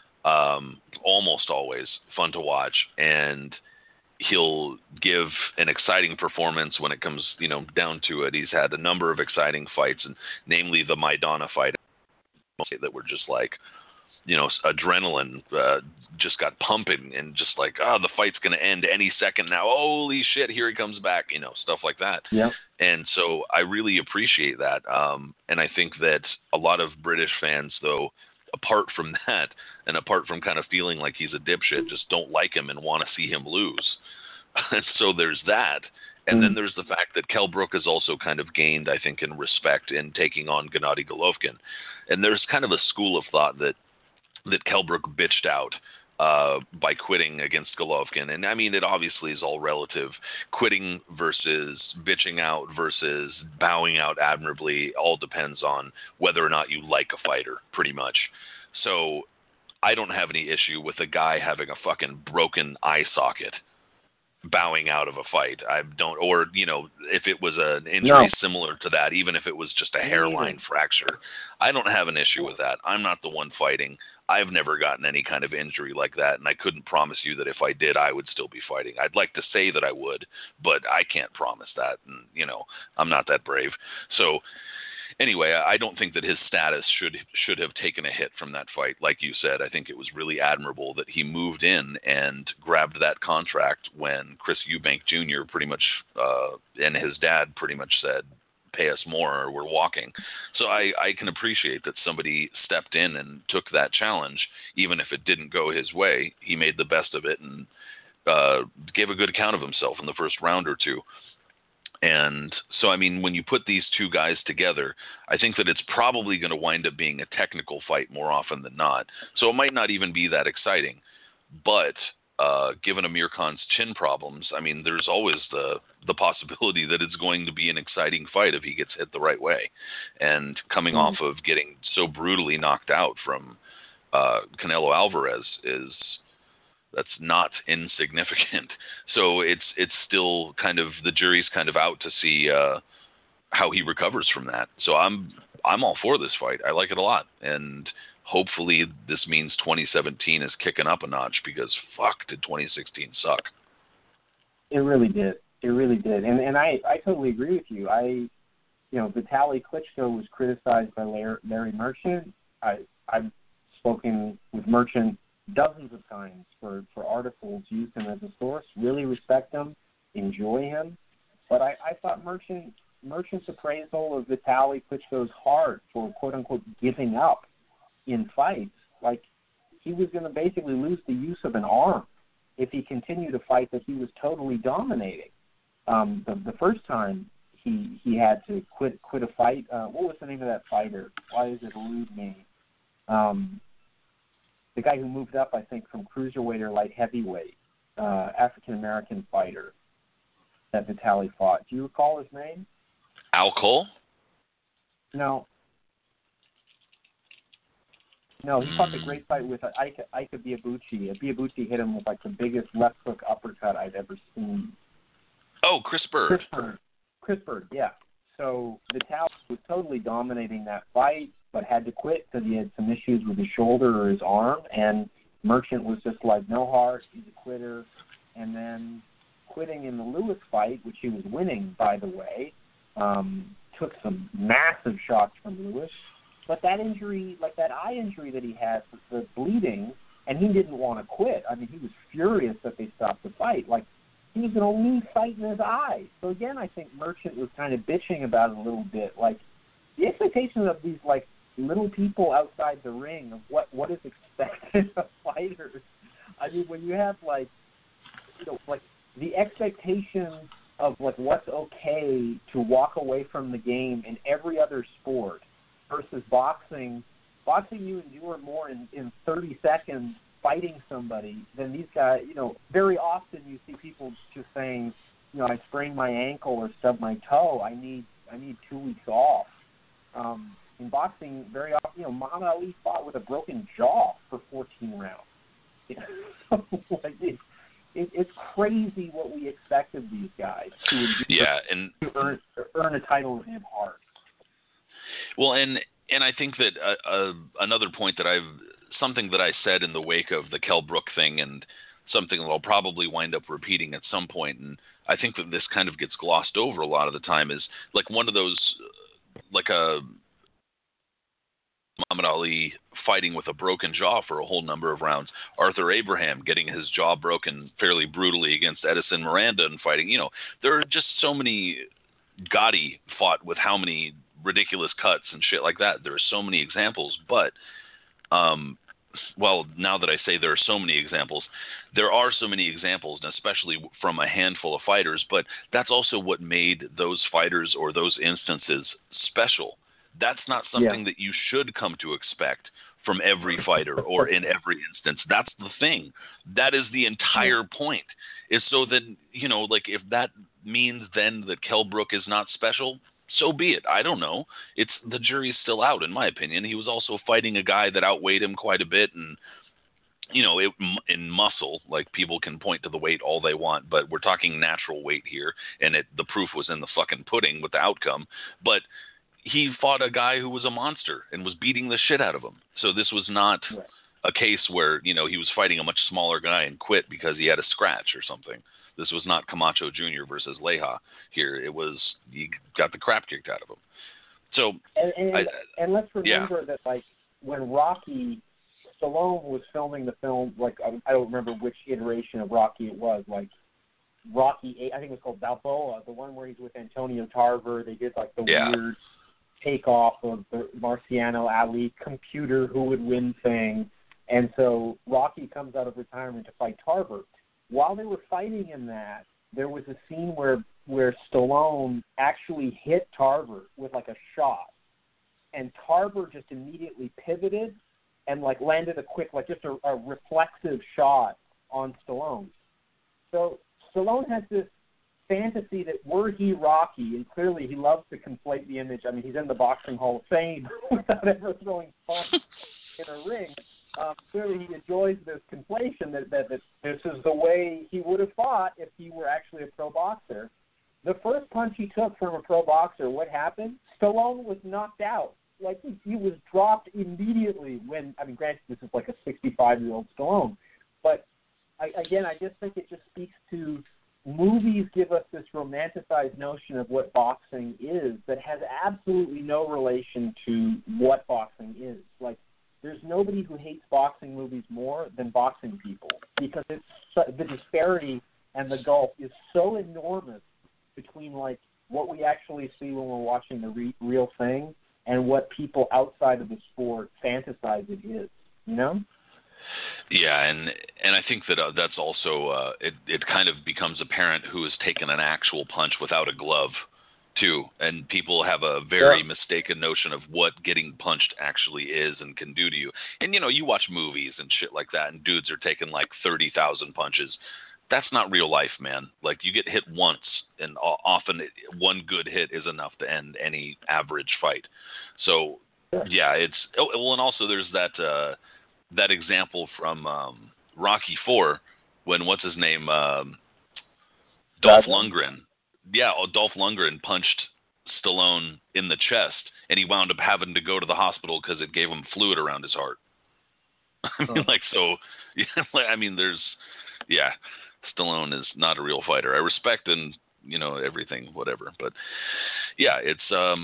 Almost always fun to watch. And he'll give an exciting performance when it comes, down to it. He's had a number of exciting fights, and namely the Maidana fight that were just like, adrenaline just got pumping, and just like, the fight's going to end any second now. Holy shit, here he comes back, stuff like that. Yeah. And so I really appreciate that. And I think that a lot of British fans, though, apart from that, and apart from kind of feeling like he's a dipshit, just don't like him and want to see him lose. And so there's that. And then there's the fact that Kell Brook has also kind of gained, I think, in respect in taking on Gennady Golovkin. And there's kind of a school of thought that Kell Brook bitched out by quitting against Golovkin. And I mean, it obviously is all relative. Quitting versus bitching out versus bowing out admirably all depends on whether or not you like a fighter, pretty much. So I don't have any issue with a guy having a fucking broken eye socket bowing out of a fight. I don't, or, if it was an injury similar to that, even if it was just a hairline fracture, I don't have an issue with that. I'm not the one fighting. I've never gotten any kind of injury like that, and I couldn't promise you that if I did, I would still be fighting. I'd like to say that I would, but I can't promise that, and, I'm not that brave. So, anyway, I don't think that his status should have taken a hit from that fight. Like you said, I think it was really admirable that he moved in and grabbed that contract when Chris Eubank Jr. pretty much, and his dad pretty much said, pay us more or we're walking. So I can appreciate that somebody stepped in and took that challenge, even if it didn't go his way. He made the best of it and gave a good account of himself in the first round or two. And so, I mean, when you put these two guys together, I think that it's probably going to wind up being a technical fight more often than not. So it might not even be that exciting. But given Amir Khan's chin problems, I mean, there's always the possibility that it's going to be an exciting fight if he gets hit the right way. And coming off of getting so brutally knocked out from Canelo Alvarez that's not insignificant. So it's still kind of, the jury's kind of out to see how he recovers from that. So I'm all for this fight. I like it a lot, and hopefully this means 2017 is kicking up a notch, because fuck, did 2016 suck? It really did. It really did. And I totally agree with you. Vitaly Klitschko was criticized by Larry Merchant. I've spoken with Merchant dozens of times for articles, used him as a source, really respect him, enjoy him. But I thought Merchant's appraisal of Vitaly Klitschko's heart for quote-unquote giving up in fights, like he was going to basically lose the use of an arm if he continued to fight that he was totally dominating. The first time he had to quit a fight, what was the name of that fighter? Why does it elude me? The guy who moved up, I think, from cruiserweight or light heavyweight, African-American fighter that Vitaly fought. Do you recall his name? Al Cole? No. No, he fought the great fight with Ika Ibuchi. Ibuchi hit him with like the biggest left hook uppercut I've ever seen. Oh, Chris Bird. Chris Bird, yeah. So Vitaly was totally dominating that fight, but had to quit because he had some issues with his shoulder or his arm, and Merchant was just like, no heart, he's a quitter. And then quitting in the Lewis fight, which he was winning, by the way, took some massive shots from Lewis. But that injury, like that eye injury that he had, the bleeding, and he didn't want to quit. I mean, he was furious that they stopped the fight. Like, he was going to lose fight in his eye. So, again, I think Merchant was kind of bitching about it a little bit. Like, the expectations of these, like, little people outside the ring of what is expected of fighters. I mean, when you have, like, you know, like, the expectation of, like, what's okay to walk away from the game in every other sport versus boxing you endure more in 30 seconds fighting somebody than these guys. You know, very often you see people just saying, you know, I sprained my ankle or stubbed my toe. I need 2 weeks off. In boxing, very often, you know, Muhammad Ali fought with a broken jaw for 14 rounds. You know? So, like, it's crazy what we expect of these guys to earn a title in hard. Well, and I think that another point that something that I said in the wake of the Kell Brook thing, and something that I'll probably wind up repeating at some point, and I think that this kind of gets glossed over a lot of the time, is like one of those, like a Muhammad Ali fighting with a broken jaw for a whole number of rounds, Arthur Abraham getting his jaw broken fairly brutally against Edison Miranda and fighting. You know, there are just so many. Gotti fought with how many ridiculous cuts and shit like that. There are so many examples, but well, now that I say there are so many examples, there are so many examples, and especially from a handful of fighters, but that's also what made those fighters or those instances special. That's not something that you should come to expect from every fighter or in every instance. That's the thing. That is the entire point, is so that, you know, like, if that means then that Kell Brook is not special, so be it. I don't know. The jury's still out, in my opinion. He was also fighting a guy that outweighed him quite a bit, and, you know, in muscle, like, people can point to the weight all they want, but we're talking natural weight here, and the proof was in the fucking pudding with the outcome. But he fought a guy who was a monster and was beating the shit out of him. So this was not a case where, you know, he was fighting a much smaller guy and quit because he had a scratch or something. This was not Camacho Jr. versus Leija here. It was, he got the crap kicked out of him. So, and let's remember that, like, when Stallone was filming the film, like, I don't remember which iteration of Rocky it was, like, Rocky 8, I think it was called Balboa, the one where he's with Antonio Tarver. They did, like, the weird takeoff of the Marciano Ali computer who would win thing. And so Rocky comes out of retirement to fight Tarver. While they were fighting in that, there was a scene where Stallone actually hit Tarver with, like, a shot. And Tarver just immediately pivoted and, like, landed a quick, like, just a reflexive shot on Stallone. So Stallone has this fantasy that were he Rocky, and clearly he loves to conflate the image. I mean, he's in the Boxing Hall of Fame without ever throwing punch in a ring. Clearly he enjoys this conflation that this is the way he would have fought if he were actually a pro boxer. The first punch he took from a pro boxer, what happened? Stallone was knocked out. Like, he was dropped immediately when, I mean, granted, this is like a 65-year-old Stallone. But, I just think it just speaks to movies give us this romanticized notion of what boxing is that has absolutely no relation to what boxing is. Like, there's nobody who hates boxing movies more than boxing people, because the disparity and the gulf is so enormous between, like, what we actually see when we're watching the real thing and what people outside of the sport fantasize it is, you know? Yeah, and I think that that's also it kind of becomes apparent who has taken an actual punch without a glove, too. And people have a very mistaken notion of what getting punched actually is and can do to you. And, you know, you watch movies and shit like that, and dudes are taking like 30,000 punches. That's not real life, man. Like, you get hit once, and often one good hit is enough to end any average fight. So Yeah, and also there's that example from Rocky IV when what's his name, Dolph Lundgren. Yeah, Dolph Lundgren punched Stallone in the chest, and he wound up having to go to the hospital because it gave him fluid around his heart. I mean, Stallone is not a real fighter. I respect and everything, whatever, but yeah, it's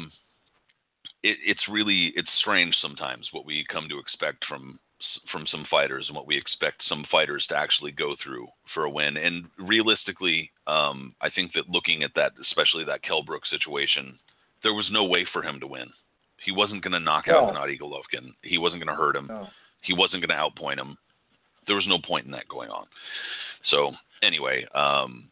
strange sometimes what we come to expect from some fighters and what we expect some fighters to actually go through for a win. And realistically, I think that looking at that, especially that Kell Brook situation, there was no way for him to win. He wasn't going to knock out Gennady Golovkin. He wasn't going to hurt him. No. He wasn't going to outpoint him. There was no point in that going on. So anyway, I'm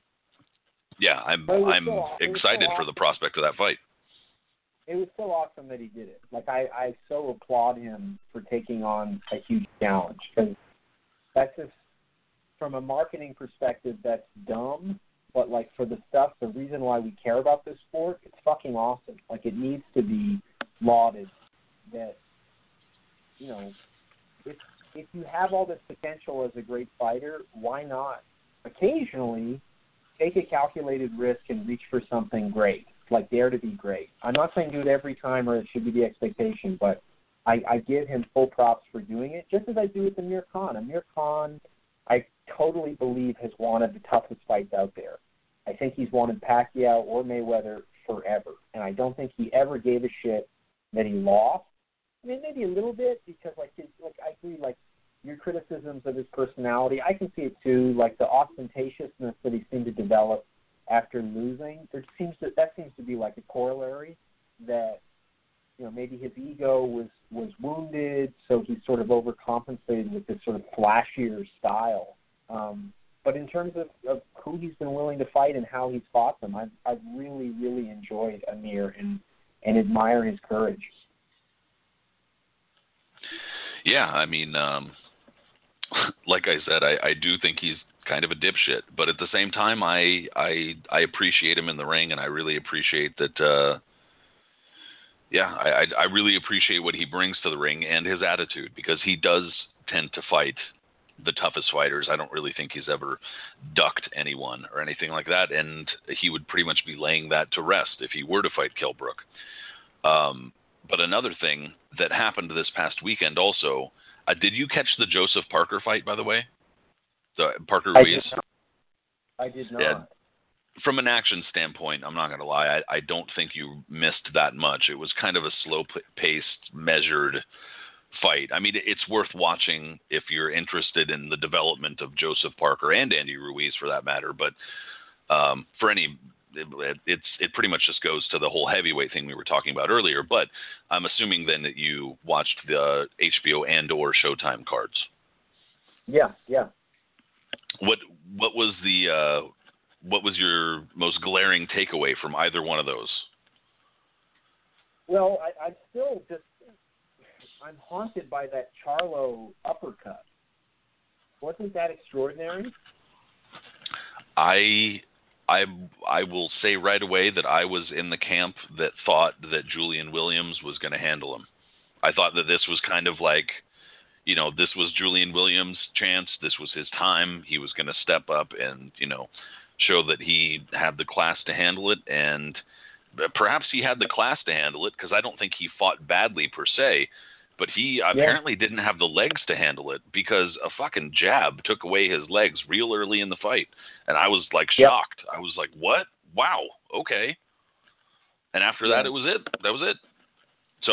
excited for the prospect of that fight. It was so awesome that he did it. Like, I so applaud him for taking on a huge challenge, because that's just, from a marketing perspective, that's dumb. But, like, for the reason why we care about this sport, it's fucking awesome. Like, it needs to be lauded that, if you have all this potential as a great fighter, why not occasionally take a calculated risk and reach for something great? Like, dare to be great. I'm not saying do it every time or it should be the expectation, but I give him full props for doing it, just as I do with Amir Khan. Amir Khan, I totally believe, has wanted the toughest fights out there. I think he's wanted Pacquiao or Mayweather forever, and I don't think he ever gave a shit that he lost. I mean, maybe a little bit, because I agree, like, your criticisms of his personality, I can see it too, like the ostentatiousness that he seemed to develop after losing. That seems to be like a corollary that, maybe his ego was wounded, so he sort of overcompensated with this sort of flashier style. But in terms of who he's been willing to fight and how he's fought them, I've really, really enjoyed Amir and admire his courage. Yeah, I mean, like I said, I do think he's kind of a dipshit, but at the same time, I appreciate him in the ring, and I really appreciate that. I really appreciate what he brings to the ring and his attitude, because he does tend to fight the toughest fighters. I don't really think he's ever ducked anyone or anything like that, and he would pretty much be laying that to rest if he were to fight Kell Brook. But another thing that happened this past weekend also, did you catch the Joseph Parker fight, by the way? The Parker Ruiz? I did not. Yeah. From an action standpoint, I'm not going to lie, I don't think you missed that much. It was kind of a slow-paced, measured fight. I mean, it's worth watching if you're interested in the development of Joseph Parker and Andy Ruiz, for that matter. But for any, it pretty much just goes to the whole heavyweight thing we were talking about earlier. But I'm assuming then that you watched the HBO and/or Showtime cards. Yeah. What was your most glaring takeaway from either one of those? Well, I'm haunted by that Charlo uppercut. Wasn't that extraordinary? I will say right away that I was in the camp that thought that Julian Williams was going to handle him. I thought that this was kind of like, this was Julian Williams' chance. This was his time. He was going to step up and, show that he had the class to handle it. And perhaps he had the class to handle it, because I don't think he fought badly per se. But he apparently didn't have the legs to handle it, because a fucking jab took away his legs real early in the fight. And I was like shocked. I was like, what? Wow. Okay. And after that, it was it. That was it. So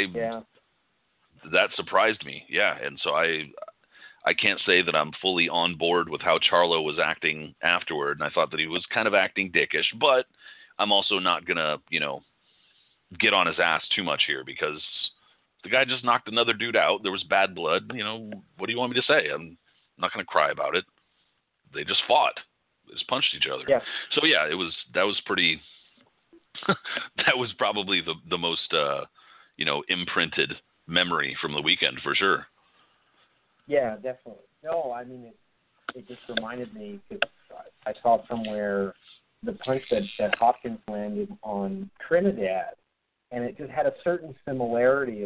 that surprised me. Yeah. And so I can't say that I'm fully on board with how Charlo was acting afterward. And I thought that he was kind of acting dickish, but I'm also not going to, get on his ass too much here, because the guy just knocked another dude out. There was bad blood. What do you want me to say? I'm not going to cry about it. They just fought. They just punched each other. Yeah. So yeah, that was pretty, that was probably the most, imprinted memory from the weekend for sure. Yeah, definitely. No, I mean, it just reminded me, because I saw somewhere the punch that Hopkins landed on Trinidad and it just had a certain similarity.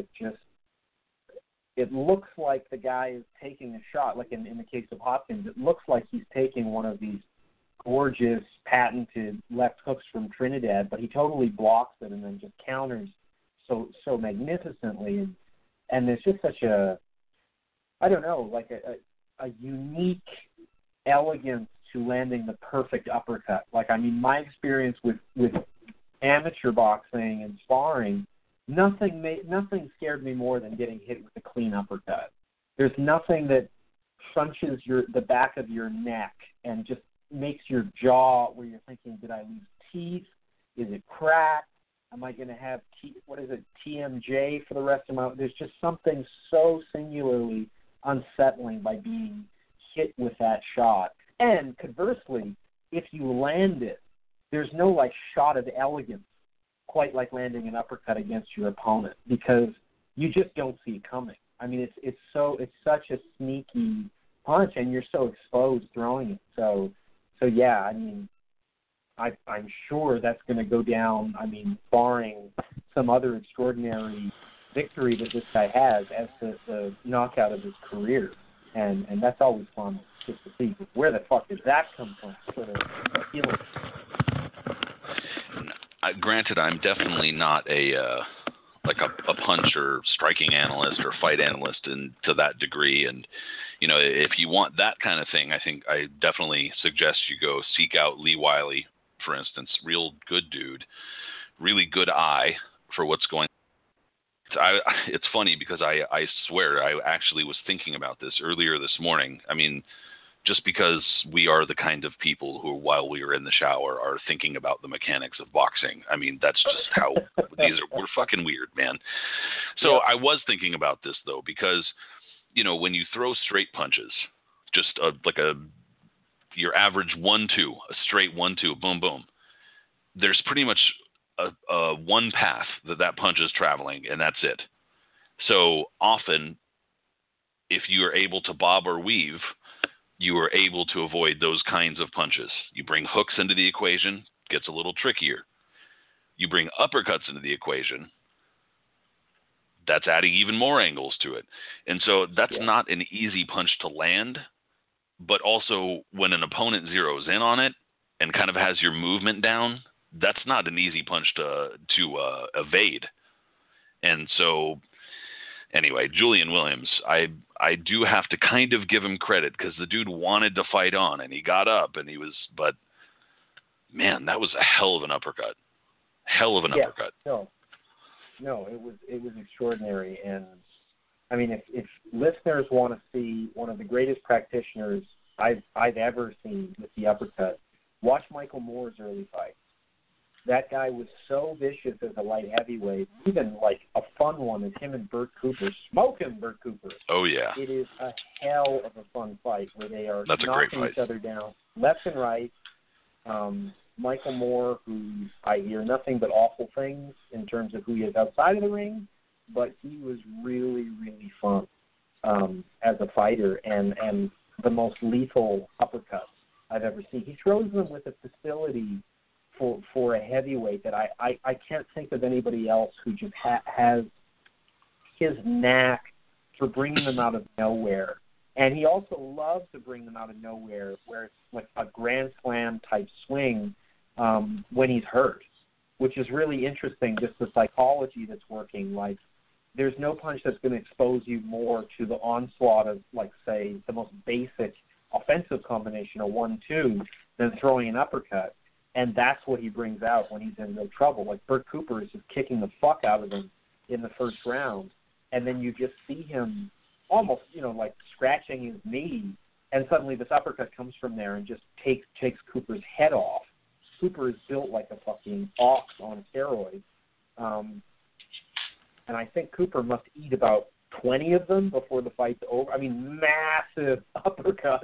It looks like the guy is taking a shot, like in the case of Hopkins, it looks like he's taking one of these gorgeous, patented left hooks from Trinidad, but he totally blocks it and then just counters so magnificently. And there's just such a, I don't know, like a unique elegance to landing the perfect uppercut. Like, I mean, my experience with amateur boxing and sparring, nothing scared me more than getting hit with a clean uppercut. There's nothing that crunches the back of your neck and just makes your jaw where you're thinking, did I lose teeth? Is it cracked? Am I going to have TMJ for the rest of my? There's just something so singularly unsettling by being hit with that shot. And conversely, if you land it, there's no like shot of elegance quite like landing an uppercut against your opponent, because you just don't see it coming. I mean, it's such a sneaky punch, and you're so exposed throwing it. So yeah, I mean, I'm sure that's going to go down. I mean, barring some other extraordinary victory that this guy has, as the knockout of his career, and that's always fun just to see. Where the fuck did that come from? Sort of feeling. Granted, I'm definitely not a punch or striking analyst or fight analyst to that degree. And, you know, if you want that kind of thing, I think I definitely suggest you go seek out Lee Wiley, for instance. Real good dude, really good eye for what's going on. It's funny because I swear I actually was thinking about this earlier this morning. I mean, just because we are the kind of people who, while we are in the shower, are thinking about the mechanics of boxing. I mean, that's just how we're fucking weird, man. So I was thinking about this, though, because, you know, when you throw straight punches, just your average 1-2, a straight 1-2, boom, boom, there's pretty much a one path that punch is traveling, and that's it. So often, if you are able to bob or weave, you are able to avoid those kinds of punches. You bring hooks into the equation, gets a little trickier. You bring uppercuts into the equation, that's adding even more angles to it. And so that's not an easy punch to land, but also when an opponent zeroes in on it and kind of has your movement down, that's not an easy punch to evade. And so anyway, Julian Williams, I do have to kind of give him credit because the dude wanted to fight on and he got up and but man, that was a hell of an uppercut. Hell of an uppercut. No, it was extraordinary. And I mean, if listeners want to see one of the greatest practitioners I've ever seen with the uppercut, watch Michael Moore's early fight. That guy was so vicious as a light heavyweight. Even like a fun one is him and Bert Cooper, smoking Bert Cooper. Oh yeah, it is a hell of a fun fight where they are knocking each other down left and right. Michael Moore, who I hear nothing but awful things in terms of who he is outside of the ring, but he was really, really fun as a fighter, and the most lethal uppercuts I've ever seen. He throws them with a facility for a heavyweight that I can't think of anybody else who just has his knack for bringing them out of nowhere. And he also loves to bring them out of nowhere where it's like a grand slam type swing when he's hurt, which is really interesting, just the psychology that's working. Like, there's no punch that's going to expose you more to the onslaught of, like, say, the most basic offensive combination, a 1-2, than throwing an uppercut. And that's what he brings out when he's in real trouble. Like, Bert Cooper is just kicking the fuck out of him in the first round, and then you just see him almost, like scratching his knee, and suddenly this uppercut comes from there and just takes Cooper's head off. Cooper is built like a fucking ox on steroids. And I think Cooper must eat about 20 of them before the fight's over. I mean, massive uppercuts.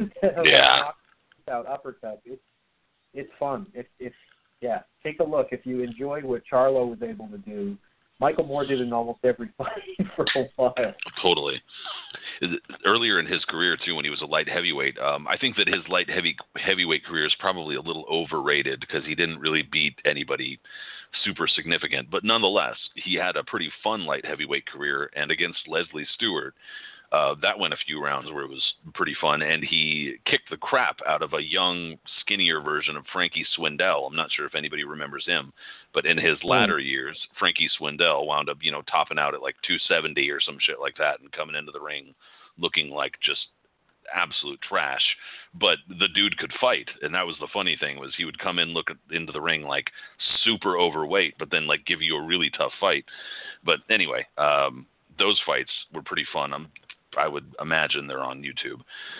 Out uppercuts. It's fun. Take a look. If you enjoyed what Charlo was able to do, Michael Moore did in almost every fight for a while. Totally. Earlier in his career, too, when he was a light heavyweight, I think that his heavyweight career is probably a little overrated because he didn't really beat anybody super significant. But nonetheless, he had a pretty fun light heavyweight career. And against Leslie Stewart, that went a few rounds where it was pretty fun. And he kicked the crap out of a young, skinnier version of Frankie Swindell. I'm not sure if anybody remembers him. But in his latter years, Frankie Swindell wound up, topping out at like 270 or some shit like that and coming into the ring looking like just absolute trash. But the dude could fight. And that was the funny thing, was he would come in, look into the ring like super overweight, but then like give you a really tough fight. But anyway, those fights were pretty fun. I would imagine they're on YouTube.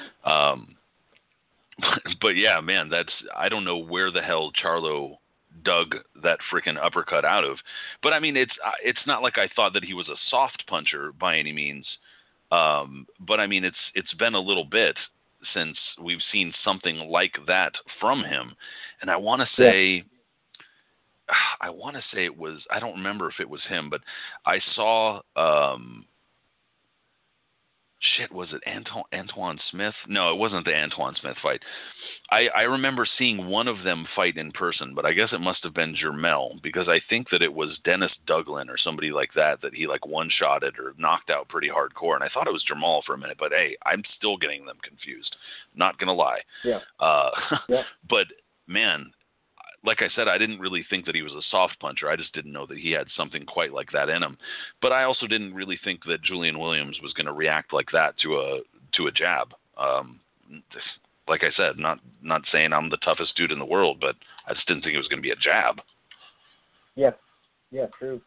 But yeah, man, I don't know where the hell Charlo dug that freaking uppercut out of. But I mean, it's not like I thought that he was a soft puncher by any means. But I mean, it's been a little bit since we've seen something like that from him. And I want to say, it was, I don't remember if it was him, but I saw, was it Antoine Smith? No, it wasn't the Antoine Smith fight. I remember seeing one of them fight in person, but I guess it must have been Jermell, because I think that it was Dennis Douglin or somebody like that he like one-shotted or knocked out pretty hardcore. And I thought it was Jermall for a minute, but hey, I'm still getting them confused. Not going to lie. Yeah. But man, like I said, I didn't really think that he was a soft puncher. I just didn't know that he had something quite like that in him. But I also didn't really think that Julian Williams was going to react like that to a jab. Like I said, not saying I'm the toughest dude in the world, but I just didn't think it was going to be a jab. Yeah, true.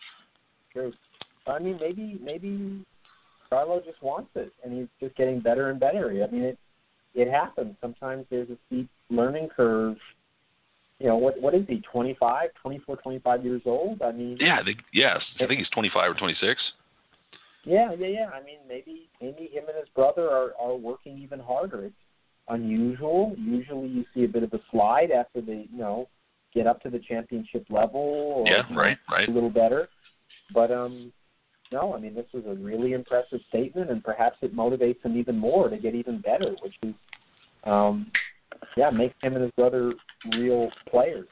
I mean, maybe Charlo just wants it, and he's just getting better and better. I mean, it happens. Sometimes there's a steep learning curve. What is he, 24, 25 years old? I mean... Yeah, I think he's 25 or 26. Yeah. I mean, maybe him and his brother are working even harder. It's unusual. Usually you see a bit of a slide after they, get up to the championship level or right. a little better. But, no, I mean, this was a really impressive statement, and perhaps it motivates him even more to get even better, which is... makes him and his brother real players.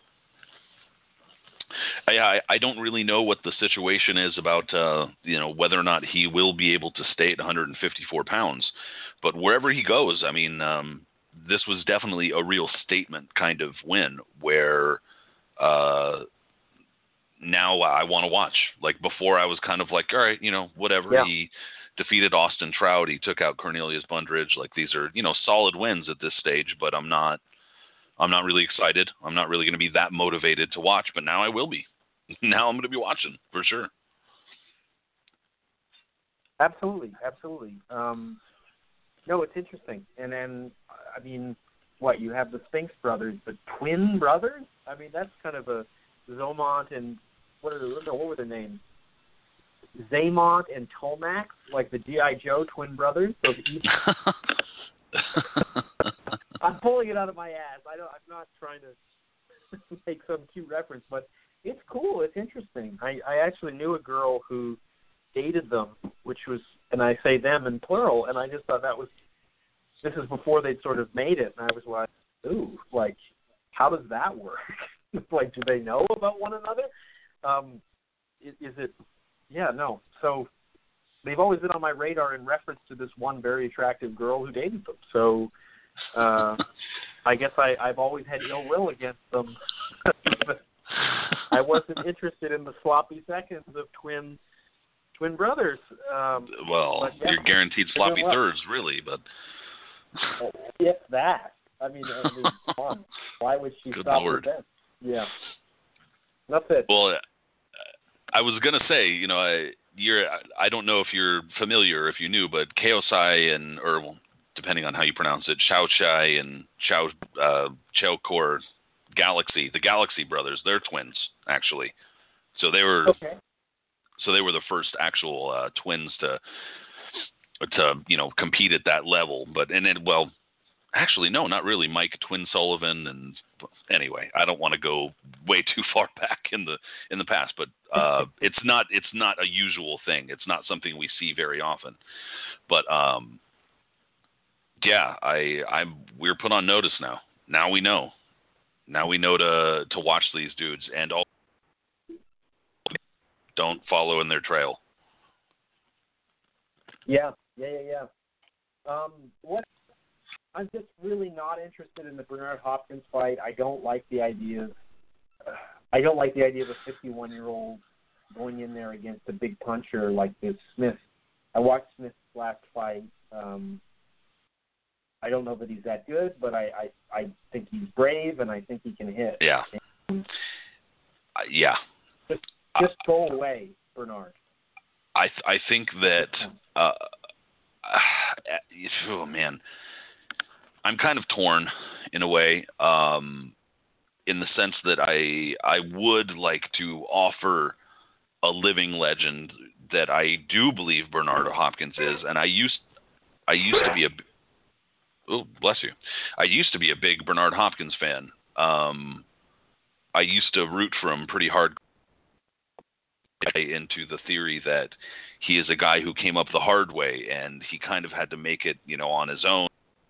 I don't really know what the situation is about, whether or not he will be able to stay at 154 pounds. But wherever he goes, I mean, this was definitely a real statement kind of win where now I want to watch. Like before I was kind of like, all right, whatever. Yeah. He defeated Austin Trout. He took out Cornelius Bundridge. Like these are, solid wins at this stage, but I'm not really excited. I'm not really going to be that motivated to watch, but now I will be. Now I'm going to be watching for sure. Absolutely. No, it's interesting. And then, I mean, you have the Spinks brothers, but twin brothers? I mean, that's kind of a Zomont and what were their names? Zaymont and Tomax, like the G.I. Joe twin brothers. So I'm pulling it out of my ass. I'm not trying to make some cute reference, but it's cool. It's interesting. I actually knew a girl who dated them, which was, and I say them in plural, and I just thought this is before they'd sort of made it, and I was like, ooh, like, how does that work? Like, do they know about one another? Is it? Yeah, no. So they've always been on my radar in reference to this one very attractive girl who dated them. So I guess I've always had ill will against them. I wasn't interested in the sloppy seconds of twin brothers. You're guaranteed sloppy thirds, really, but... If that. I mean, come on. Why would she Good stop Lord. with that? Yeah. That's it. Well, I was going to say, I don't know if you're familiar, if you knew, but Keosai depending on how you pronounce it, Xiao Chai and Xiao Kor Galaxy, the Galaxy brothers, they're twins, actually. So they were the first actual twins to compete at that level. Actually, no, not really. Mike Twin Sullivan, and anyway, I don't want to go way too far back in the past, but it's not a usual thing. It's not something we see very often. But yeah, we're put on notice now. Now we know. Now we know to watch these dudes and all. Don't follow in their trail. Yeah. What? I'm just really not interested in the Bernard Hopkins fight. I don't like the idea of a 51-year-old going in there against a big puncher like this Smith. I watched Smith's last fight. I don't know that he's that good, but I think he's brave and I think he can hit. Yeah. Yeah. Just go away, Bernard. I think that. Oh man. I'm kind of torn in a way, in the sense that I would like to offer a living legend that I do believe Bernard Hopkins is, and I used to be I used to be a big Bernard Hopkins fan. I used to root for him pretty hard into the theory that he is a guy who came up the hard way and he kind of had to make it, on his own.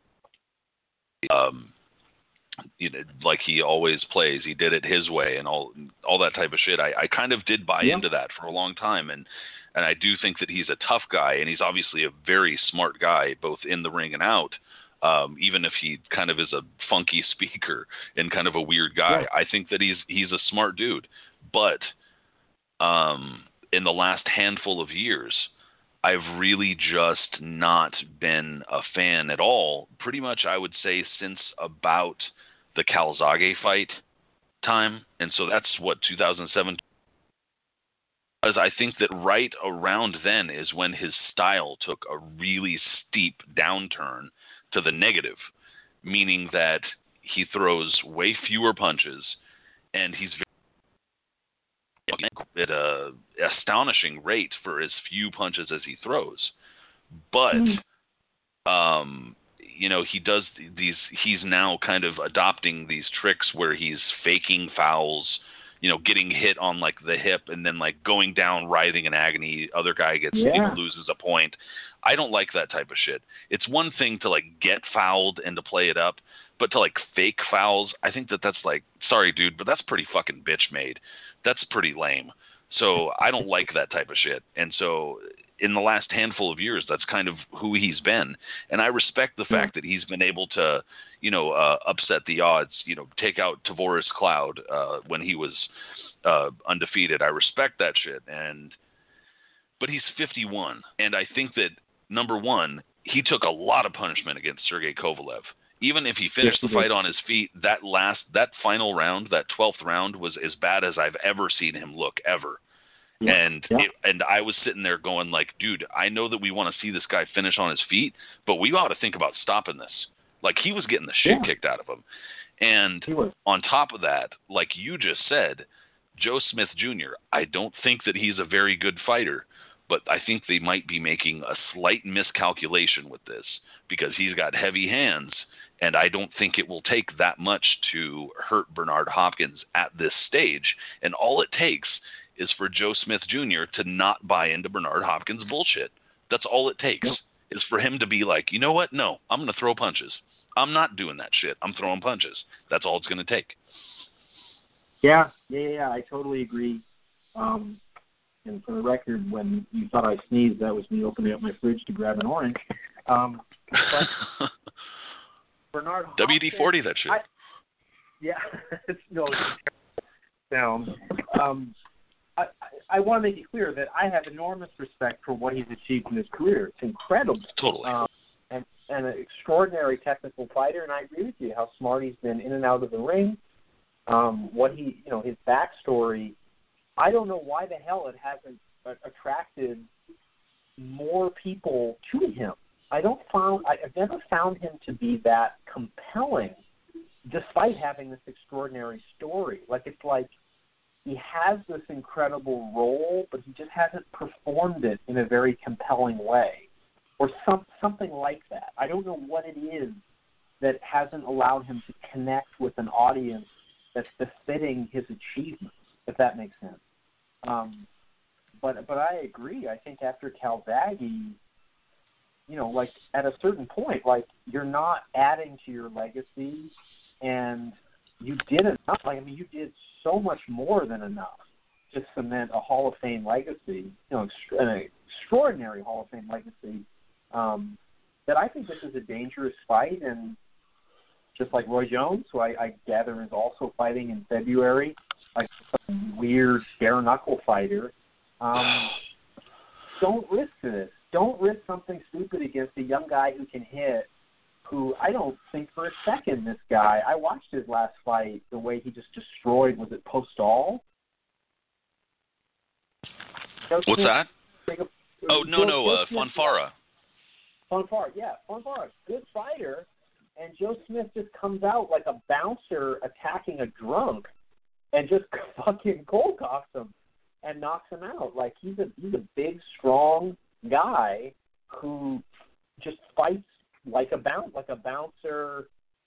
Like he always plays, he did it his way and all that type of shit. I kind of did buy into that for a long time, and I do think that he's a tough guy, and he's obviously a very smart guy, both in the ring and out. Even if he kind of is a funky speaker and kind of a weird guy, I think that he's a smart dude. But in the last handful of years, I've really just not been a fan at all. Pretty much, I would say, since about the Calzaghe fight time. And so that's, 2007? Because I think that right around then is when his style took a really steep downturn to the negative, meaning that he throws way fewer punches, and he's at a astonishing rate for as few punches as he throws. But he does these, he's now kind of adopting these tricks where he's faking fouls, getting hit on like the hip and then like going down writhing in agony, other guy gets loses a point. I don't like that type of shit. It's one thing to like get fouled and to play it up, but to like fake fouls, I think that's like, sorry dude, but that's pretty fucking bitch made. That's pretty lame. So I don't like that type of shit. And so in the last handful of years, that's kind of who he's been. And I respect the fact that he's been able to, upset the odds, take out Tavoris Cloud when he was undefeated. I respect that shit. But he's 51. And I think that, number one, he took a lot of punishment against Sergey Kovalev. Even if he finished the fight on his feet, that final round, that 12th round, was as bad as I've ever seen him look, ever. Yeah. And I was sitting there going like, dude, I know that we want to see this guy finish on his feet, but we ought to think about stopping this. Like, he was getting the shit kicked out of him. And on top of that, like you just said, Joe Smith Jr., I don't think that he's a very good fighter, but I think they might be making a slight miscalculation with this because he's got heavy hands. And I don't think it will take that much to hurt Bernard Hopkins at this stage. And all it takes is for Joe Smith Jr. to not buy into Bernard Hopkins' bullshit. That's all it takes, is for him to be like, you know what? No, I'm going to throw punches. I'm not doing that shit. I'm throwing punches. That's all it's going to take. Yeah, I totally agree. And for the record, when you thought I sneezed, that was me opening up my fridge to grab an orange. But Bernard Hopkins, WD-40 that shit. It's sound. I want to make it clear that I have enormous respect for what he's achieved in his career. It's incredible. Totally. And an extraordinary technical fighter, and I agree with you, how smart he's been in and out of the ring. His backstory, I don't know why the hell it hasn't attracted more people to him. I've never found him to be that compelling, despite having this extraordinary story. It's like he has this incredible role, but he just hasn't performed it in a very compelling way, or something like that. I don't know what it is that hasn't allowed him to connect with an audience that's befitting his achievements, if that makes sense. But I agree. I think after Calzaghe, like at a certain point, like you're not adding to your legacy, and you did enough. Like, I mean, you did so much more than enough to cement a Hall of Fame legacy, an extraordinary Hall of Fame legacy. That I think this is a dangerous fight, and just like Roy Jones, who I gather is also fighting in February, like some weird bare knuckle fighter. Don't risk this. Don't risk something stupid against a young guy who can hit, who I don't think for a second this guy. I watched his last fight, the way he just destroyed, was it Postal? What's that? Fonfara. Fonfara, yeah. Fonfara, good fighter. And Joe Smith just comes out like a bouncer attacking a drunk and just fucking cold cocks him and knocks him out. Like, he's a big, strong guy who just fights like a bouncer.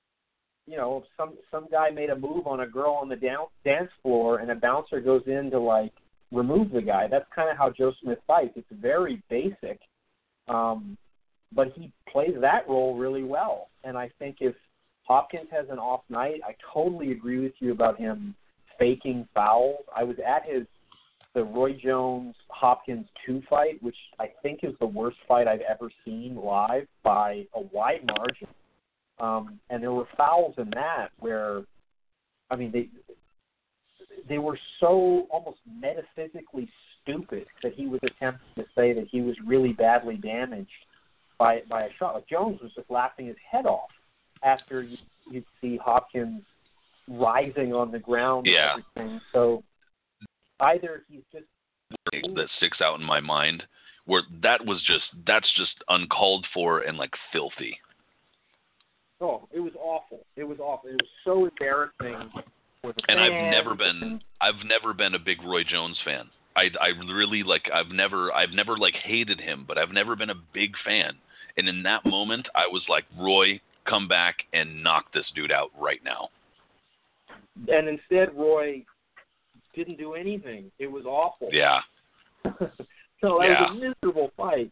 Some guy made a move on a girl on the dance floor, and a bouncer goes in to like remove the guy. That's kind of how Joe Smith fights. It's very basic, but he plays that role really well. And I think if Hopkins has an off night, I totally agree with you about him faking fouls. I was at the Roy Jones Hopkins 2 fight, which I think is the worst fight I've ever seen live by a wide margin. And there were fouls in that where, I mean, they were so almost metaphysically stupid that he was attempting to say that he was really badly damaged by a shot. Like, Jones was just laughing his head off after you'd see Hopkins rising on the ground and everything. So either he's just... That sticks out in my mind, where that's just uncalled for and like filthy. Oh, it was awful. It was awful. It was so embarrassing for the fans. And I've never been a big Roy Jones fan. I really I've never like hated him, but I've never been a big fan. And in that moment, I was like, Roy, come back and knock this dude out right now. And instead, Roy didn't do anything. It was awful. Yeah. So that was a miserable fight.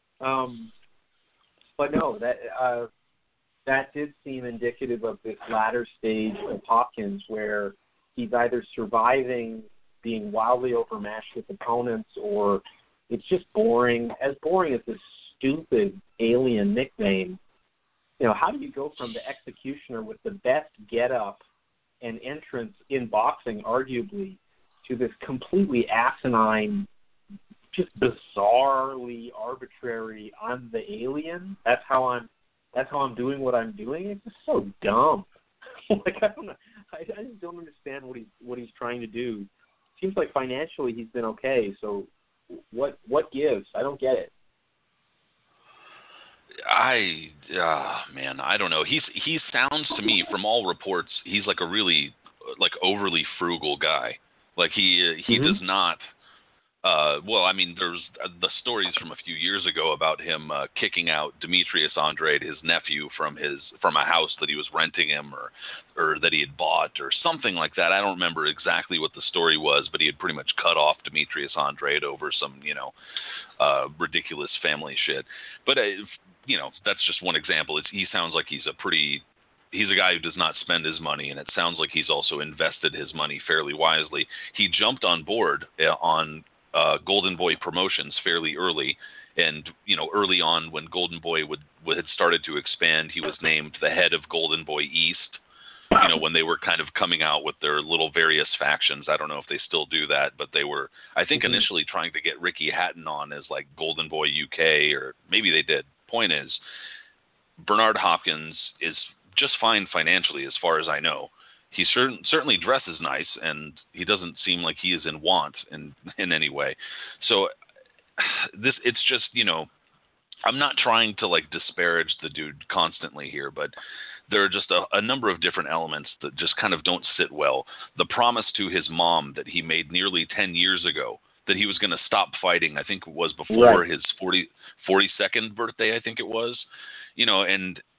But no, that did seem indicative of this latter stage of Hopkins, where he's either surviving being wildly overmatched with opponents, or it's just boring. As boring as this stupid alien nickname. How do you go from the executioner with the best get-up and entrance in boxing, arguably, to this completely asinine, just bizarrely arbitrary, I'm the alien? That's how I'm doing what I'm doing? It's just so dumb. Like, I don't know. I just don't understand what he's trying to do. Seems like financially he's been okay, so what gives? I don't get it. I don't know. He sounds to me, from all reports, he's like a really like overly frugal guy. Like he does not. There's the stories from a few years ago about him kicking out Demetrius Andrade, his nephew, from a house that he was renting him or that he had bought or something like that. I don't remember exactly what the story was, but he had pretty much cut off Demetrius Andrade over some ridiculous family shit. But that's just one example. He sounds like he's a guy who does not spend his money, and it sounds like he's also invested his money fairly wisely. He jumped on board on Golden Boy Promotions fairly early, and early on when Golden Boy had started to expand, he was named the head of Golden Boy East. When they were kind of coming out with their little various factions. I don't know if they still do that, but they were, I think, initially trying to get Ricky Hatton on as like Golden Boy UK, or maybe they did. Point is, Bernard Hopkins is just fine financially as far as I know. He certainly dresses nice, and he doesn't seem like he is in want in any way. So it's just, I'm not trying to like disparage the dude constantly here, but there are just a number of different elements that just kind of don't sit well. The promise to his mom that he made nearly 10 years ago that he was going to stop fighting, I think it was before his 42nd birthday, I think it was, and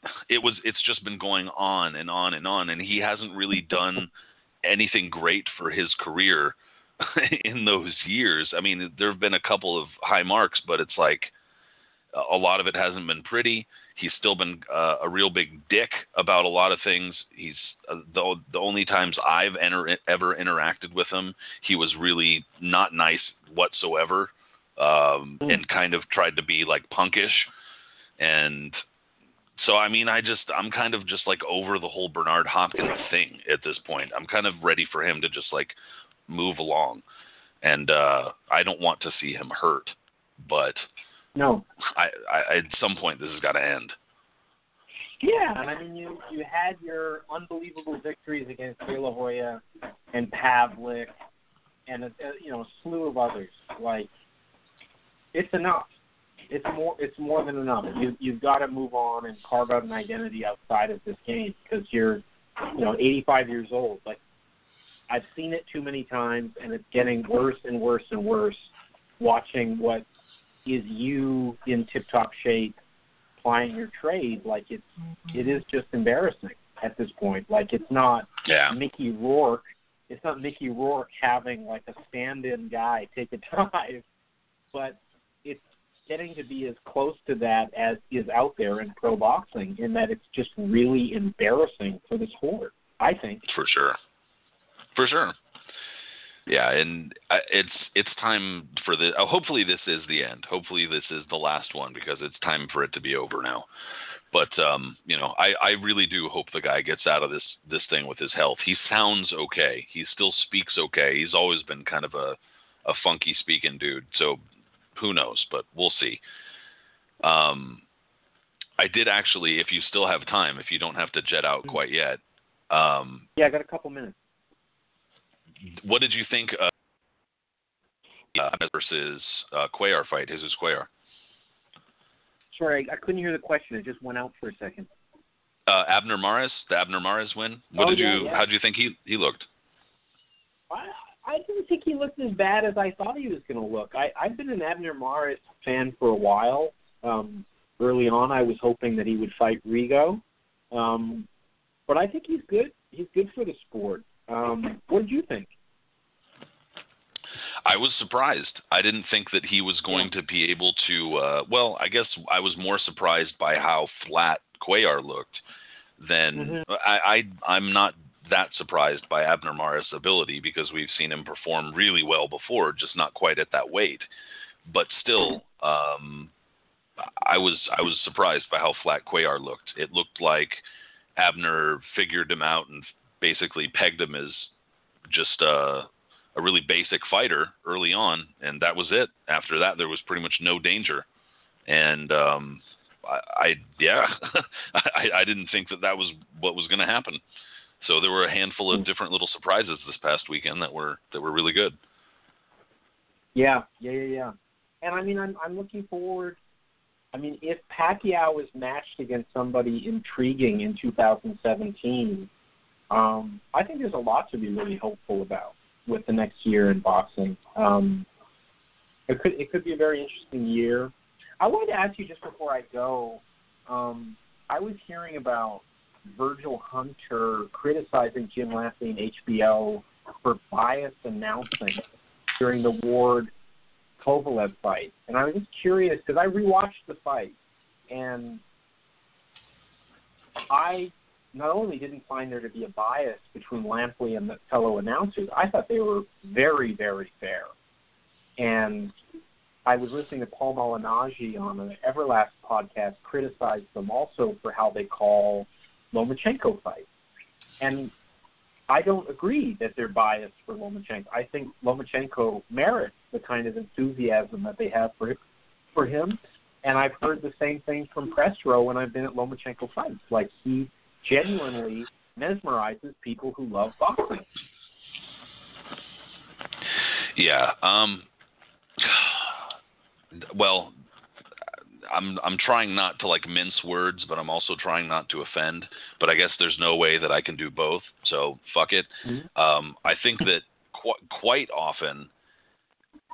it's just been going on and on and on, and he hasn't really done anything great for his career in those years. I mean, there have been a couple of high marks, but it's like a lot of it hasn't been pretty. He's still been a real big dick about a lot of things. He's the only times I've ever interacted with him, he was really not nice whatsoever, and kind of tried to be like punkish. And so, I mean, I'm kind of just like over the whole Bernard Hopkins thing at this point. I'm kind of ready for him to just like move along, and I don't want to see him hurt, but no, I at some point this has got to end. Yeah, and I mean, you had your unbelievable victories against De La Hoya and Pavlik, and a slew of others. Like, it's enough. It's more than enough. You've got to move on and carve out an identity outside of this game, because you're 85 years old. Like, I've seen it too many times, and it's getting worse and worse and worse. Watching what is you in tip-top shape, plying your trade, like it is just embarrassing at this point. Like, it's not Mickey Rourke. It's not Mickey Rourke having like a stand-in guy take a dive, but it's getting to be as close to that as is out there in pro boxing, in that it's just really embarrassing for the sport, I think. For sure. Yeah, and it's time for the. Hopefully, this is the end. Hopefully, this is the last one, because it's time for it to be over now. But I really do hope the guy gets out of this thing with his health. He sounds okay. He still speaks okay. He's always been kind of a funky speaking dude. So who knows? But we'll see. I did actually, if you still have time, if you don't have to jet out quite yet. Yeah, I got a couple minutes. What did you think versus Cuellar fight, Jesus Cuellar? Sorry, I couldn't hear the question. It just went out for a second. Abner Mares, the Abner Mares win. How did you think he looked? I didn't think he looked as bad as I thought he was going to look. I've been an Abner Mares fan for a while. Early on, I was hoping that he would fight Rigo, but I think he's good. He's good for the sport. What did you think? I was surprised. I didn't think that he was going to be able to. I guess I was more surprised by how flat Cuellar looked than I'm not that surprised by Abner Mares' ability, because we've seen him perform really well before, just not quite at that weight. But still, I was surprised by how flat Cuellar looked. It looked like Abner figured him out and basically pegged him as just a really basic fighter early on, and that was it. After that, there was pretty much no danger. And I didn't think that was what was going to happen. So there were a handful of different little surprises this past weekend that were really good. Yeah. And I mean, I'm looking forward. I mean, if Pacquiao is matched against somebody intriguing in 2017, I think there's a lot to be really hopeful about with the next year in boxing. It could be a very interesting year. I wanted to ask you, just before I go, I was hearing about Virgil Hunter criticizing Jim Lashley and HBO for biased announcing during the Ward Kovalev fight. And I was just curious, because I rewatched the fight, and I not only didn't find there to be a bias between Lampley and the fellow announcers, I thought they were very, very fair. And I was listening to Paul Malignaggi on the Everlast podcast criticize them also for how they call Lomachenko fights. And I don't agree that they're biased for Lomachenko. I think Lomachenko merits the kind of enthusiasm that they have for him. And I've heard the same thing from press row when I've been at Lomachenko fights. Like, he genuinely mesmerizes people who love boxing. Yeah. Well, I'm trying not to like mince words, but I'm also trying not to offend. But I guess there's no way that I can do both. So fuck it. Mm-hmm. I think that quite often,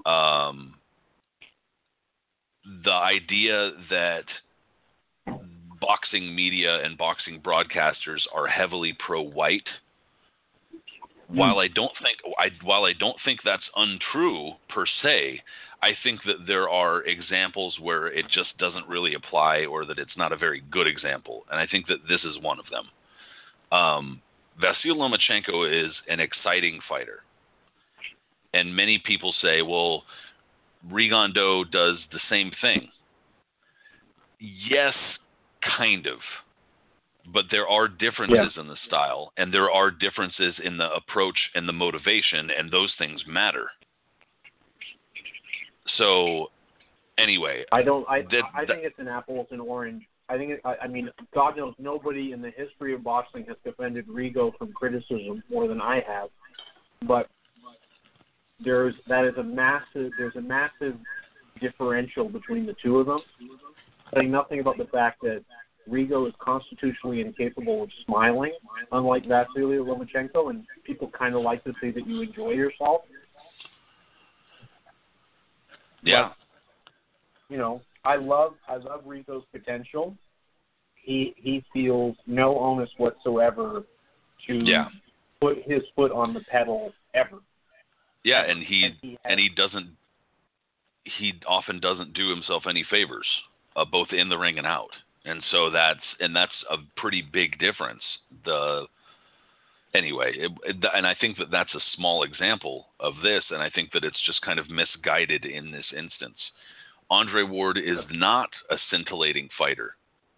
the idea that boxing media and boxing broadcasters are heavily pro-white. While I don't think that's untrue per se, I think that there are examples where it just doesn't really apply, or that it's not a very good example, and I think that this is one of them. Vasyl Lomachenko is an exciting fighter, and many people say, well, Rigondeaux does the same thing. Yes, kind of. But there are differences in the style, and there are differences in the approach and the motivation, and those things matter. So, anyway, I think it's an apples and orange. I mean, God knows nobody in the history of boxing has defended Rigo from criticism more than I have. But there's a massive differential between the two of them. Saying nothing about the fact that Rigo is constitutionally incapable of smiling, unlike Vasyl Lomachenko, and people kind of like to say that you enjoy yourself. Yeah. But, I love Rigo's potential. He feels no onus whatsoever to put his foot on the pedal ever. Yeah, and he often doesn't do himself any favors, both in the ring and out. And so that's a pretty big difference. And I think that that's a small example of this, and I think that it's just kind of misguided in this instance. Andre Ward is not a scintillating fighter.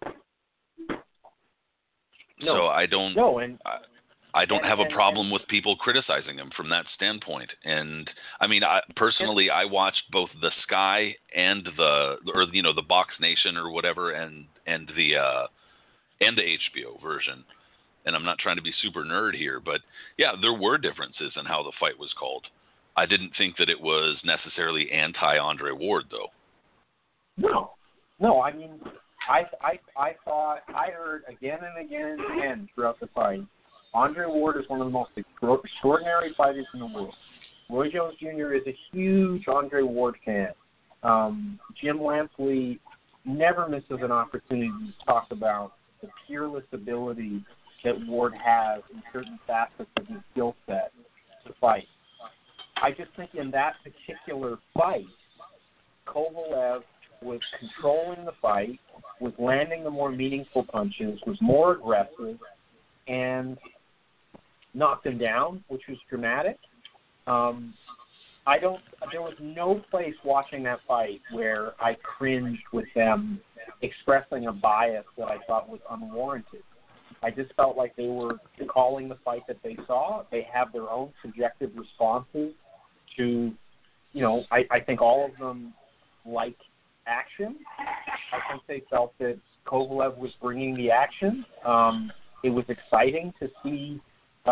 No. So I don't have a problem with people criticizing him from that standpoint. And I mean, I watched both the Sky and the Box Nation or whatever, and the HBO version. And I'm not trying to be super nerd here, but yeah, there were differences in how the fight was called. I didn't think that it was necessarily anti-Andre Ward, though. No. I mean, I heard again and again and again throughout the fight, Andre Ward is one of the most extraordinary fighters in the world. Roy Jones Jr. is a huge Andre Ward fan. Jim Lampley never misses an opportunity to talk about the peerless ability that Ward has in certain facets of his skill set to fight. I just think in that particular fight, Kovalev was controlling the fight, was landing the more meaningful punches, was more aggressive, and knocked him down, which was dramatic. There was no place watching that fight where I cringed with them expressing a bias that I thought was unwarranted. I just felt like they were calling the fight that they saw. They have their own subjective responses to, I think all of them like action. I think they felt that Kovalev was bringing the action. It was exciting to see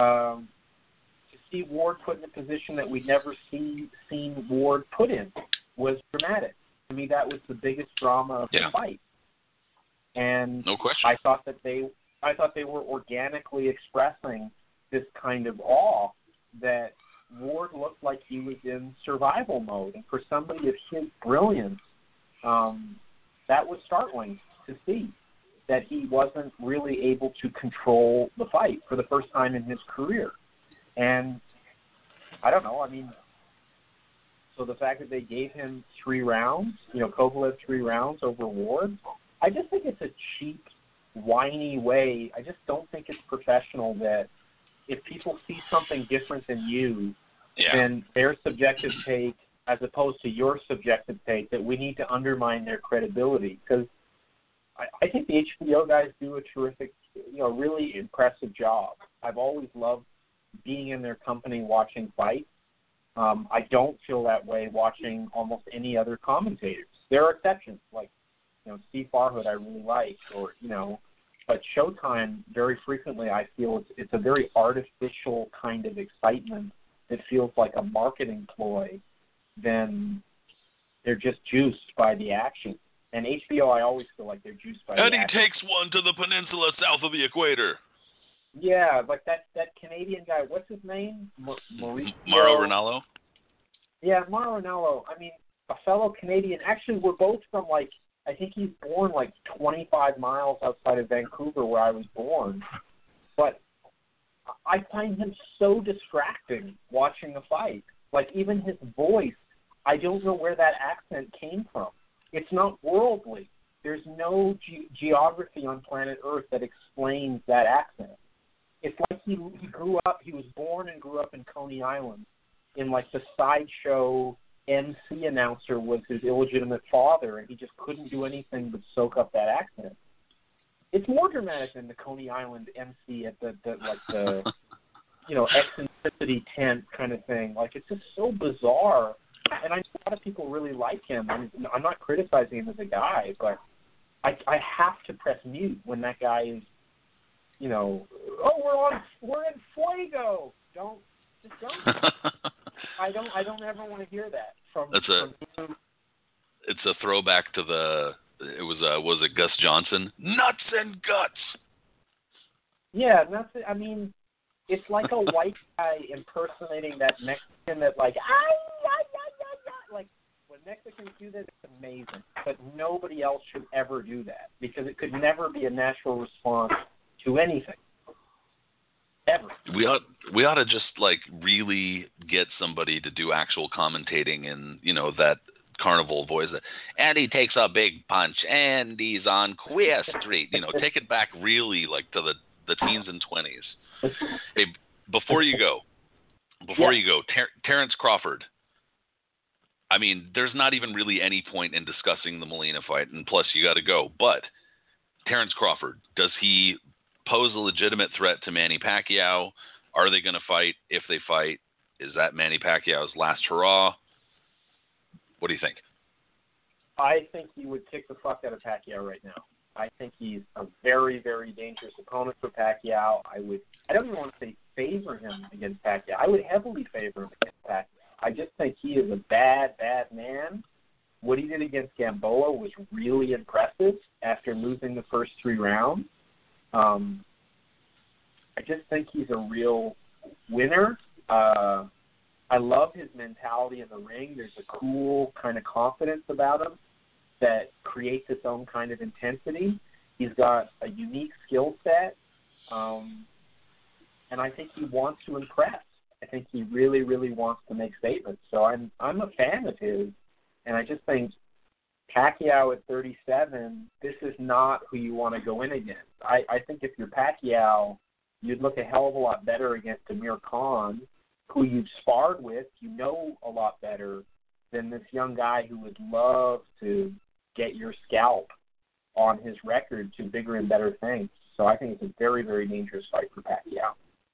Ward put in a position that we'd never seen Ward put in. Was dramatic. To me, that was the biggest drama of the fight. And no question. I thought they were organically expressing this kind of awe that Ward looked like he was in survival mode. And for somebody of his brilliance, that was startling to see, that he wasn't really able to control the fight for the first time in his career. And I don't know, so the fact that they gave him 3 rounds, Kovalev 3 rounds over Ward, I just think it's a cheap, whiny way. I just don't think it's professional that if people see something different than you, then their subjective take, as opposed to your subjective take, that we need to undermine their credibility. Because I think the HBO guys do a terrific, really impressive job. I've always loved being in their company watching fights. I don't feel that way watching almost any other commentators. There are exceptions, like Steve Farhood I really like, or but Showtime very frequently I feel it's a very artificial kind of excitement that feels like a marketing ploy. Then they're just juiced by the action. And HBO, I always feel like they're juiced by the action. And he takes one to the peninsula south of the equator. Yeah, like that Canadian guy. What's his name? Mauro Ranallo? Yeah, Mauro Ranallo. A fellow Canadian. Actually, we're both from, I think he's born like 25 miles outside of Vancouver, where I was born. But I find him so distracting watching the fight. Like, even his voice, I don't know where that accent came from. It's not worldly. There's no geography on planet Earth that explains that accent. It's like he was born and grew up in Coney Island, in like the sideshow MC announcer was his illegitimate father, and he just couldn't do anything but soak up that accent. It's more dramatic than the Coney Island MC at the eccentricity tent kind of thing. Like, it's just so bizarre. And I know a lot of people really like him. I'm not criticizing him as a guy, but I have to press mute when that guy is, we're in Fuego. Don't. I don't ever want to hear that from him. It's a throwback to was it Gus Johnson? Nuts and guts. Yeah, nuts. I mean, it's like a white guy impersonating that Mexican that like when Mexicans do that, it's amazing. But nobody else should ever do that because it could never be a natural response to anything. Ever. We ought to just like really get somebody to do actual commentating in that carnival voice. And he takes a big punch, and he's on Queer Street. Take it back really like to the teens and 20s. Hey, before you go, Terrence Crawford. I mean, there's not even really any point in discussing the Molina fight, and plus you got to go. But Terrence Crawford, does he pose a legitimate threat to Manny Pacquiao? Are they going to fight? If they fight, is that Manny Pacquiao's last hurrah? What do you think? I think he would kick the fuck out of Pacquiao right now. I think he's a very, very dangerous opponent for Pacquiao. I don't even want to say favor him against Pacquiao. I would heavily favor him against Pacquiao. I just think he is a bad, bad man. What he did against Gamboa was really impressive after losing the first 3 rounds. I just think he's a real winner. I love his mentality in the ring. There's a cool kind of confidence about him that creates its own kind of intensity. He's got a unique skill set, and I think he wants to impress. I think he really, really wants to make statements. So I'm a fan of his, and I just think Pacquiao at 37, this is not who you want to go in against. I think if you're Pacquiao, you'd look a hell of a lot better against Amir Khan, who you've sparred with, a lot better than this young guy who would love to get your scalp on his record to bigger and better things. So I think it's a very, very dangerous fight for Pacquiao.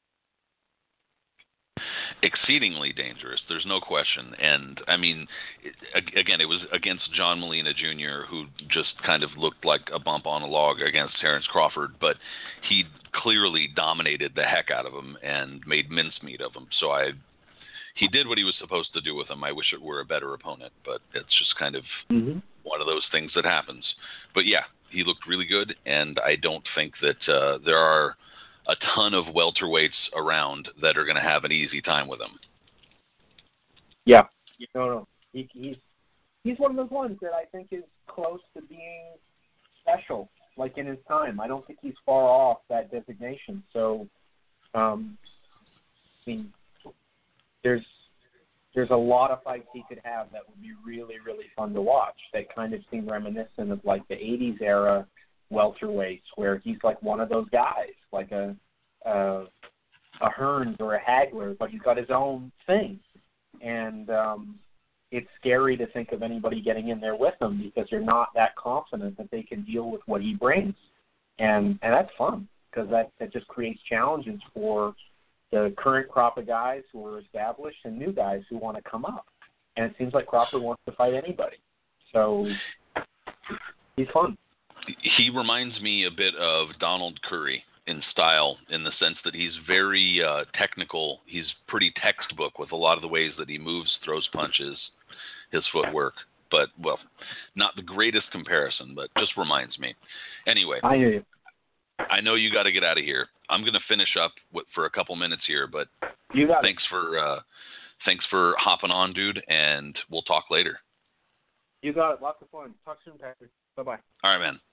Exceedingly dangerous, there's no question. And, I mean, again, it was against John Molina Jr., who just kind of looked like a bump on a log against Terrence Crawford, but he clearly dominated the heck out of him and made mincemeat of him. So he did what he was supposed to do with him. I wish it were a better opponent, but it's just kind of one of those things that happens. But, yeah, he looked really good, and I don't think that there are a ton of welterweights around that are going to have an easy time with him. Yeah. No. He's one of those ones that I think is close to being special, like in his time. I don't think he's far off that designation. So, I mean, there's a lot of fights he could have that would be really, really fun to watch that kind of seem reminiscent of like the 80s era welterweights, where he's like one of those guys, like a Hearns or a Hagler, but he's got his own thing, and it's scary to think of anybody getting in there with him because you're not that confident that they can deal with what he brings, and that's fun because that just creates challenges for the current crop of guys who are established and new guys who want to come up, and it seems like Crawford wants to fight anybody, so he's fun. He reminds me a bit of Donald Curry in style, in the sense that he's very technical. He's pretty textbook with a lot of the ways that he moves, throws punches, his footwork. But, well, not the greatest comparison, but just reminds me. Anyway, I hear you. I know you got to get out of here. I'm going to finish up for a couple minutes here, but thanks for hopping on, dude, and we'll talk later. You got it. Lots of fun. Talk soon, Patrick. Bye-bye. All right, man.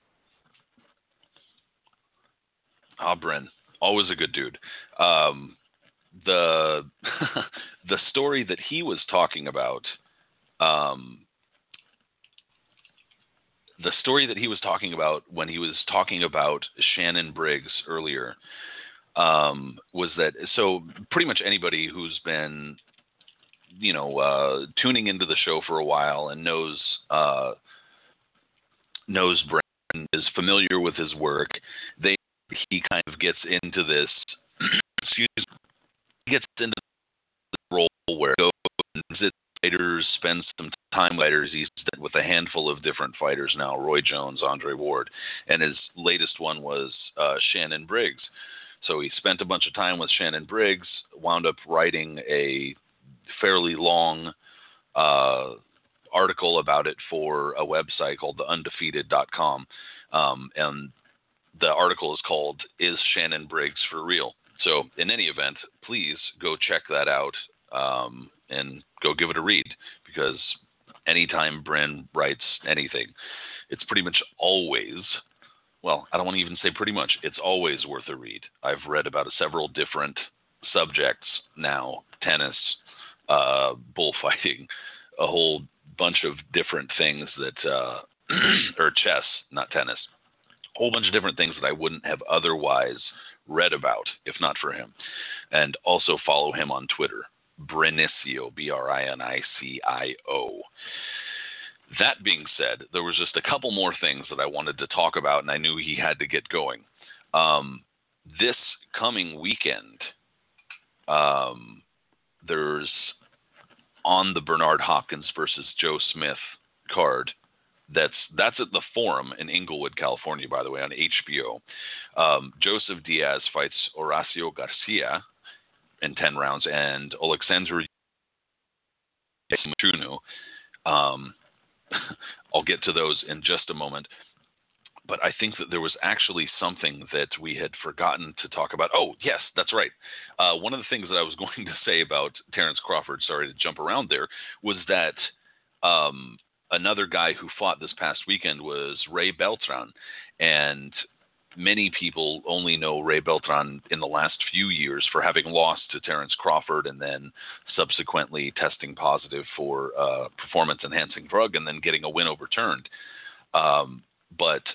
Bryn, always a good dude. The the story that he was talking about, when he was talking about Shannon Briggs earlier, was that, so pretty much anybody who's been, tuning into the show for a while and knows Brandon, is familiar with his work. He kind of gets into this. He gets into the role where he goes and visits fighters, spends some time with fighters. He's with a handful of different fighters now: Roy Jones, Andre Ward, and his latest one was Shannon Briggs. So he spent a bunch of time with Shannon Briggs, wound up writing a fairly long article about it for a website called theundefeated.com. And the article is called "Is Shannon Briggs for Real?" So in any event, please go check that out and go give it a read, because anytime Bryn writes anything, it's pretty much always, well, I don't want to even say pretty much, it's always worth a read. I've read about several different subjects now: tennis, bullfighting, a whole bunch of different things that, or chess, not tennis, a whole bunch of different things that I wouldn't have otherwise read about if not for him. And also follow him on Twitter, Brinicio, Brinicio. That being said, there was just a couple more things that I wanted to talk about, and I knew he had to get going. This coming weekend, there's on the Bernard Hopkins versus Joe Smith card. That's at the Forum in Inglewood, California, by the way, on HBO. Joseph Diaz fights Horacio Garcia in 10 rounds, and Alexandru Chunu. I'll get to those in just a moment. But I think that there was actually something that we had forgotten to talk about. Oh, yes, that's right. One of the things that I was going to say about Terence Crawford, sorry to jump around there, was that another guy who fought this past weekend was Ray Beltran. And many people only know Ray Beltran in the last few years for having lost to Terence Crawford and then subsequently testing positive for performance-enhancing drug and then getting a win overturned. But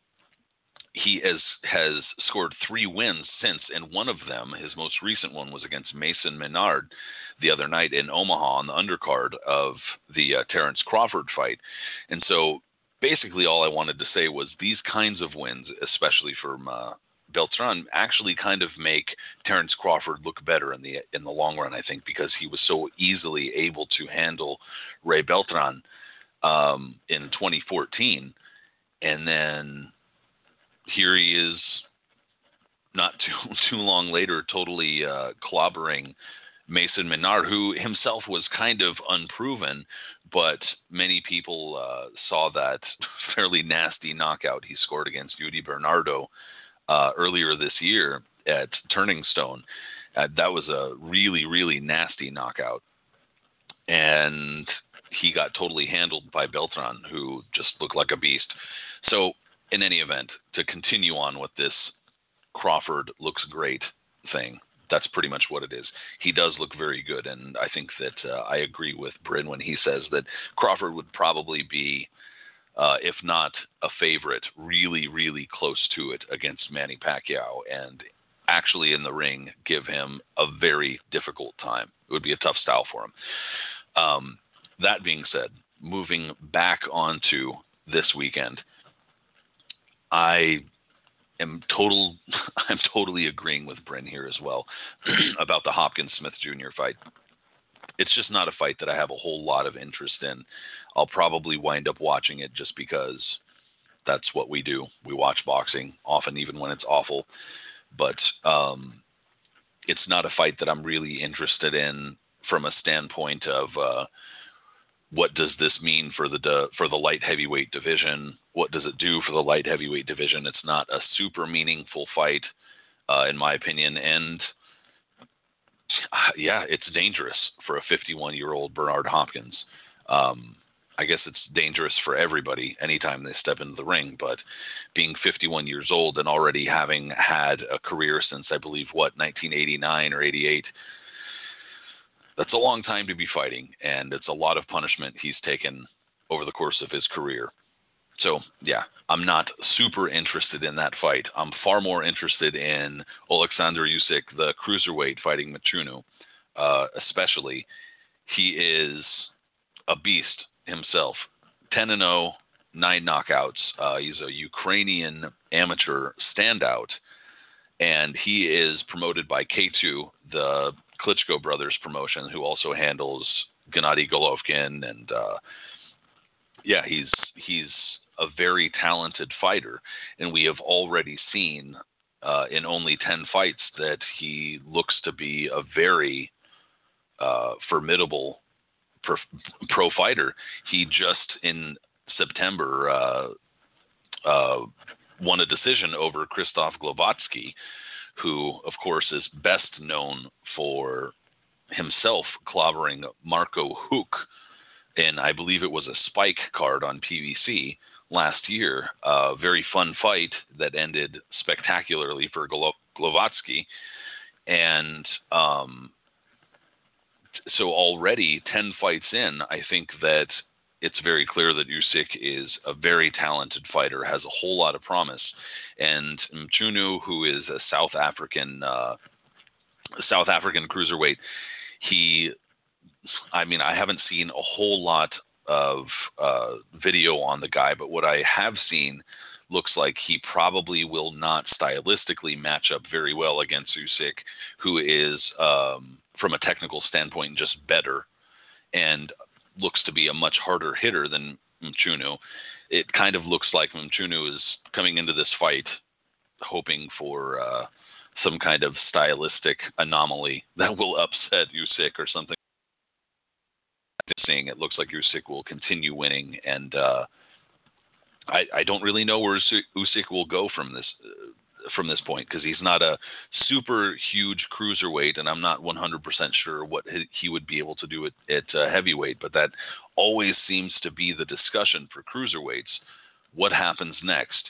he has scored 3 wins since, and one of them, his most recent one, was against Mason Menard the other night in Omaha on the undercard of the Terence Crawford fight. And so basically all I wanted to say was these kinds of wins, especially from Beltran, actually kind of make Terence Crawford look better in the long run, I think, because he was so easily able to handle Ray Beltran in 2014. And then here he is not too long later totally clobbering Mason Menard, who himself was kind of unproven, but many people saw that fairly nasty knockout he scored against Yuri Bernardo earlier this year at Turning Stone. That was a really, really nasty knockout. And he got totally handled by Beltran, who just looked like a beast. So in any event, to continue on with this Crawford looks great thing, that's pretty much what it is. He does look very good, and I think that I agree with Bryn when he says that Crawford would probably be, if not a favorite, really, really close to it against Manny Pacquiao, and actually in the ring give him a very difficult time. It would be a tough style for him. That being said, moving back onto this weekend, I'm totally agreeing with Bryn here as well about the Hopkins-Smith Jr. fight. It's just not a fight that I have a whole lot of interest in. I'll probably wind up watching it just because that's what we do. We watch boxing, often even when it's awful. But it's not a fight that I'm really interested in from a standpoint of what does this mean for the light heavyweight division? What does it do for the light heavyweight division? It's not a super meaningful fight, in my opinion. And yeah, it's dangerous for a 51-year-old Bernard Hopkins. I guess it's dangerous for everybody anytime they step into the ring, but being 51 years old and already having had a career since, I believe, 1989 or 88, that's a long time to be fighting, and it's a lot of punishment he's taken over the course of his career. So, yeah, I'm not super interested in that fight. I'm far more interested in Oleksandr Usyk, the cruiserweight, fighting Mchunu, especially. He is a beast himself. 10-0, 9 knockouts. He's a Ukrainian amateur standout, and he is promoted by K2, the Klitschko brothers promotion, who also handles Gennady Golovkin, and he's a very talented fighter, and we have already seen in only 10 fights that he looks to be a very formidable pro fighter. He just in September won a decision over Krzysztof Glowatsky, who, of course, is best known for himself clobbering Marco Huck in, I believe it was a Spike card on PBC last year. A very fun fight that ended spectacularly for Glowatsky. And so already 10 fights in, I think that it's very clear that Usyk is a very talented fighter, has a whole lot of promise. And Mchunu, who is a South African cruiserweight, I haven't seen a whole lot of video on the guy, but what I have seen looks like he probably will not stylistically match up very well against Usyk, who is, from a technical standpoint, just better and looks to be a much harder hitter than Mchunu. It kind of looks like Mchunu is coming into this fight hoping for some kind of stylistic anomaly that will upset Usyk or something. It looks like Usyk will continue winning, and I don't really know where Usyk will go from this point, because he's not a super huge cruiserweight, and I'm not 100% sure what he would be able to do at heavyweight, but that always seems to be the discussion for cruiserweights. What happens next?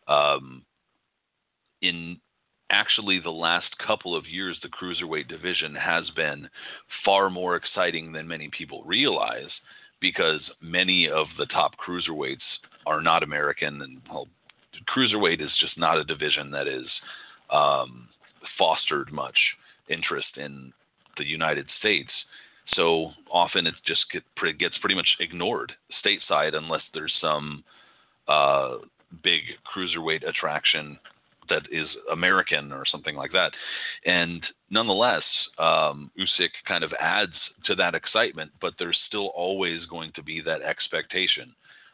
In actually the last couple of years, the cruiserweight division has been far more exciting than many people realize, because many of the top cruiserweights are not American, and cruiserweight is just not a division that is fostered much interest in the United States. So often it just gets pretty much ignored stateside unless there's some big cruiserweight attraction that is American or something like that. And nonetheless, Usyk kind of adds to that excitement, but there's still always going to be that expectation.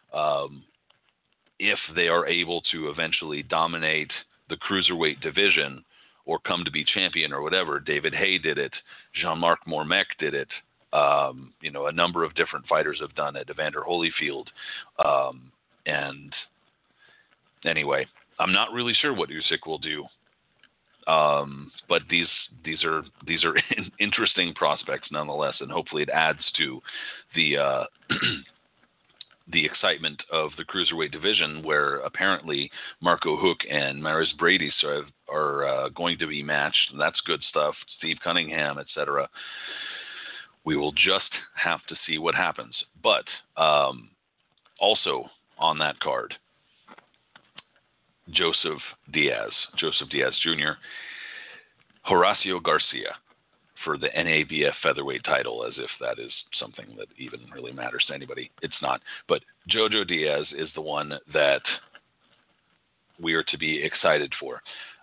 If they are able to eventually dominate the cruiserweight division or come to be champion or whatever, David Haye did it, Jean-Marc Mormec did it, a number of different fighters have done it, Evander Holyfield. And anyway, I'm not really sure what Usyk will do. But these are interesting prospects nonetheless, and hopefully it adds to the the excitement of the cruiserweight division, where apparently Marco Huck and Maris Brady are going to be matched. And that's good stuff. Steve Cunningham, etc. We will just have to see what happens. But also on that card, Joseph Diaz Jr., Horacio Garcia for the NABF featherweight title, as if that is something that even really matters to anybody. It's not. But Jojo Diaz is the one that we are to be excited for.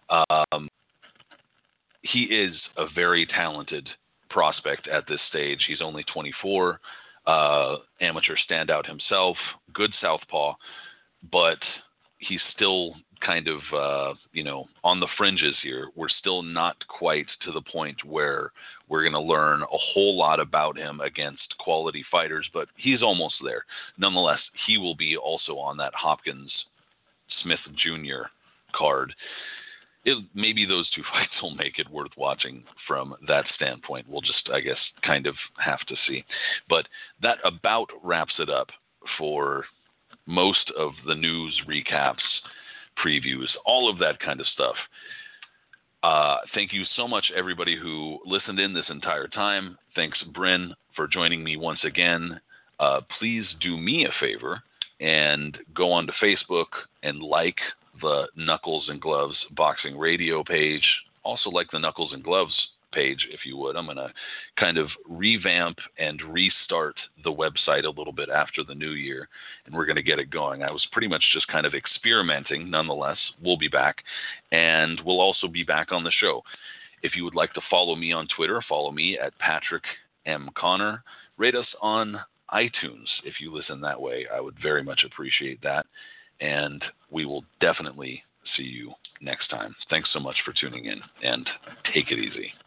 He is a very talented prospect at this stage. He's only 24, amateur standout himself, good southpaw, but he's still kind of, on the fringes here. We're still not quite to the point where we're going to learn a whole lot about him against quality fighters, but he's almost there. Nonetheless, he will be also on that Hopkins-Smith Jr. card. Maybe those two fights will make it worth watching from that standpoint. We'll just, I guess, kind of have to see. But that about wraps it up for most of the news recaps, previews, all of that kind of stuff. Thank you so much, everybody who listened in this entire time. Thanks, Bryn, for joining me once again. Please do me a favor and go onto Facebook and like the Knuckles and Gloves Boxing Radio page. Also like the Knuckles and Gloves page, if you would. I'm going to kind of revamp and restart the website a little bit after the new year, and we're going to get it going. I was pretty much just kind of experimenting. Nonetheless, we'll be back, and we'll also be back on the show. If you would like to follow me on Twitter, follow me at Patrick M. Connor. Rate us on iTunes if you listen that way. I would very much appreciate that, and we will definitely see you next time. Thanks so much for tuning in, and take it easy.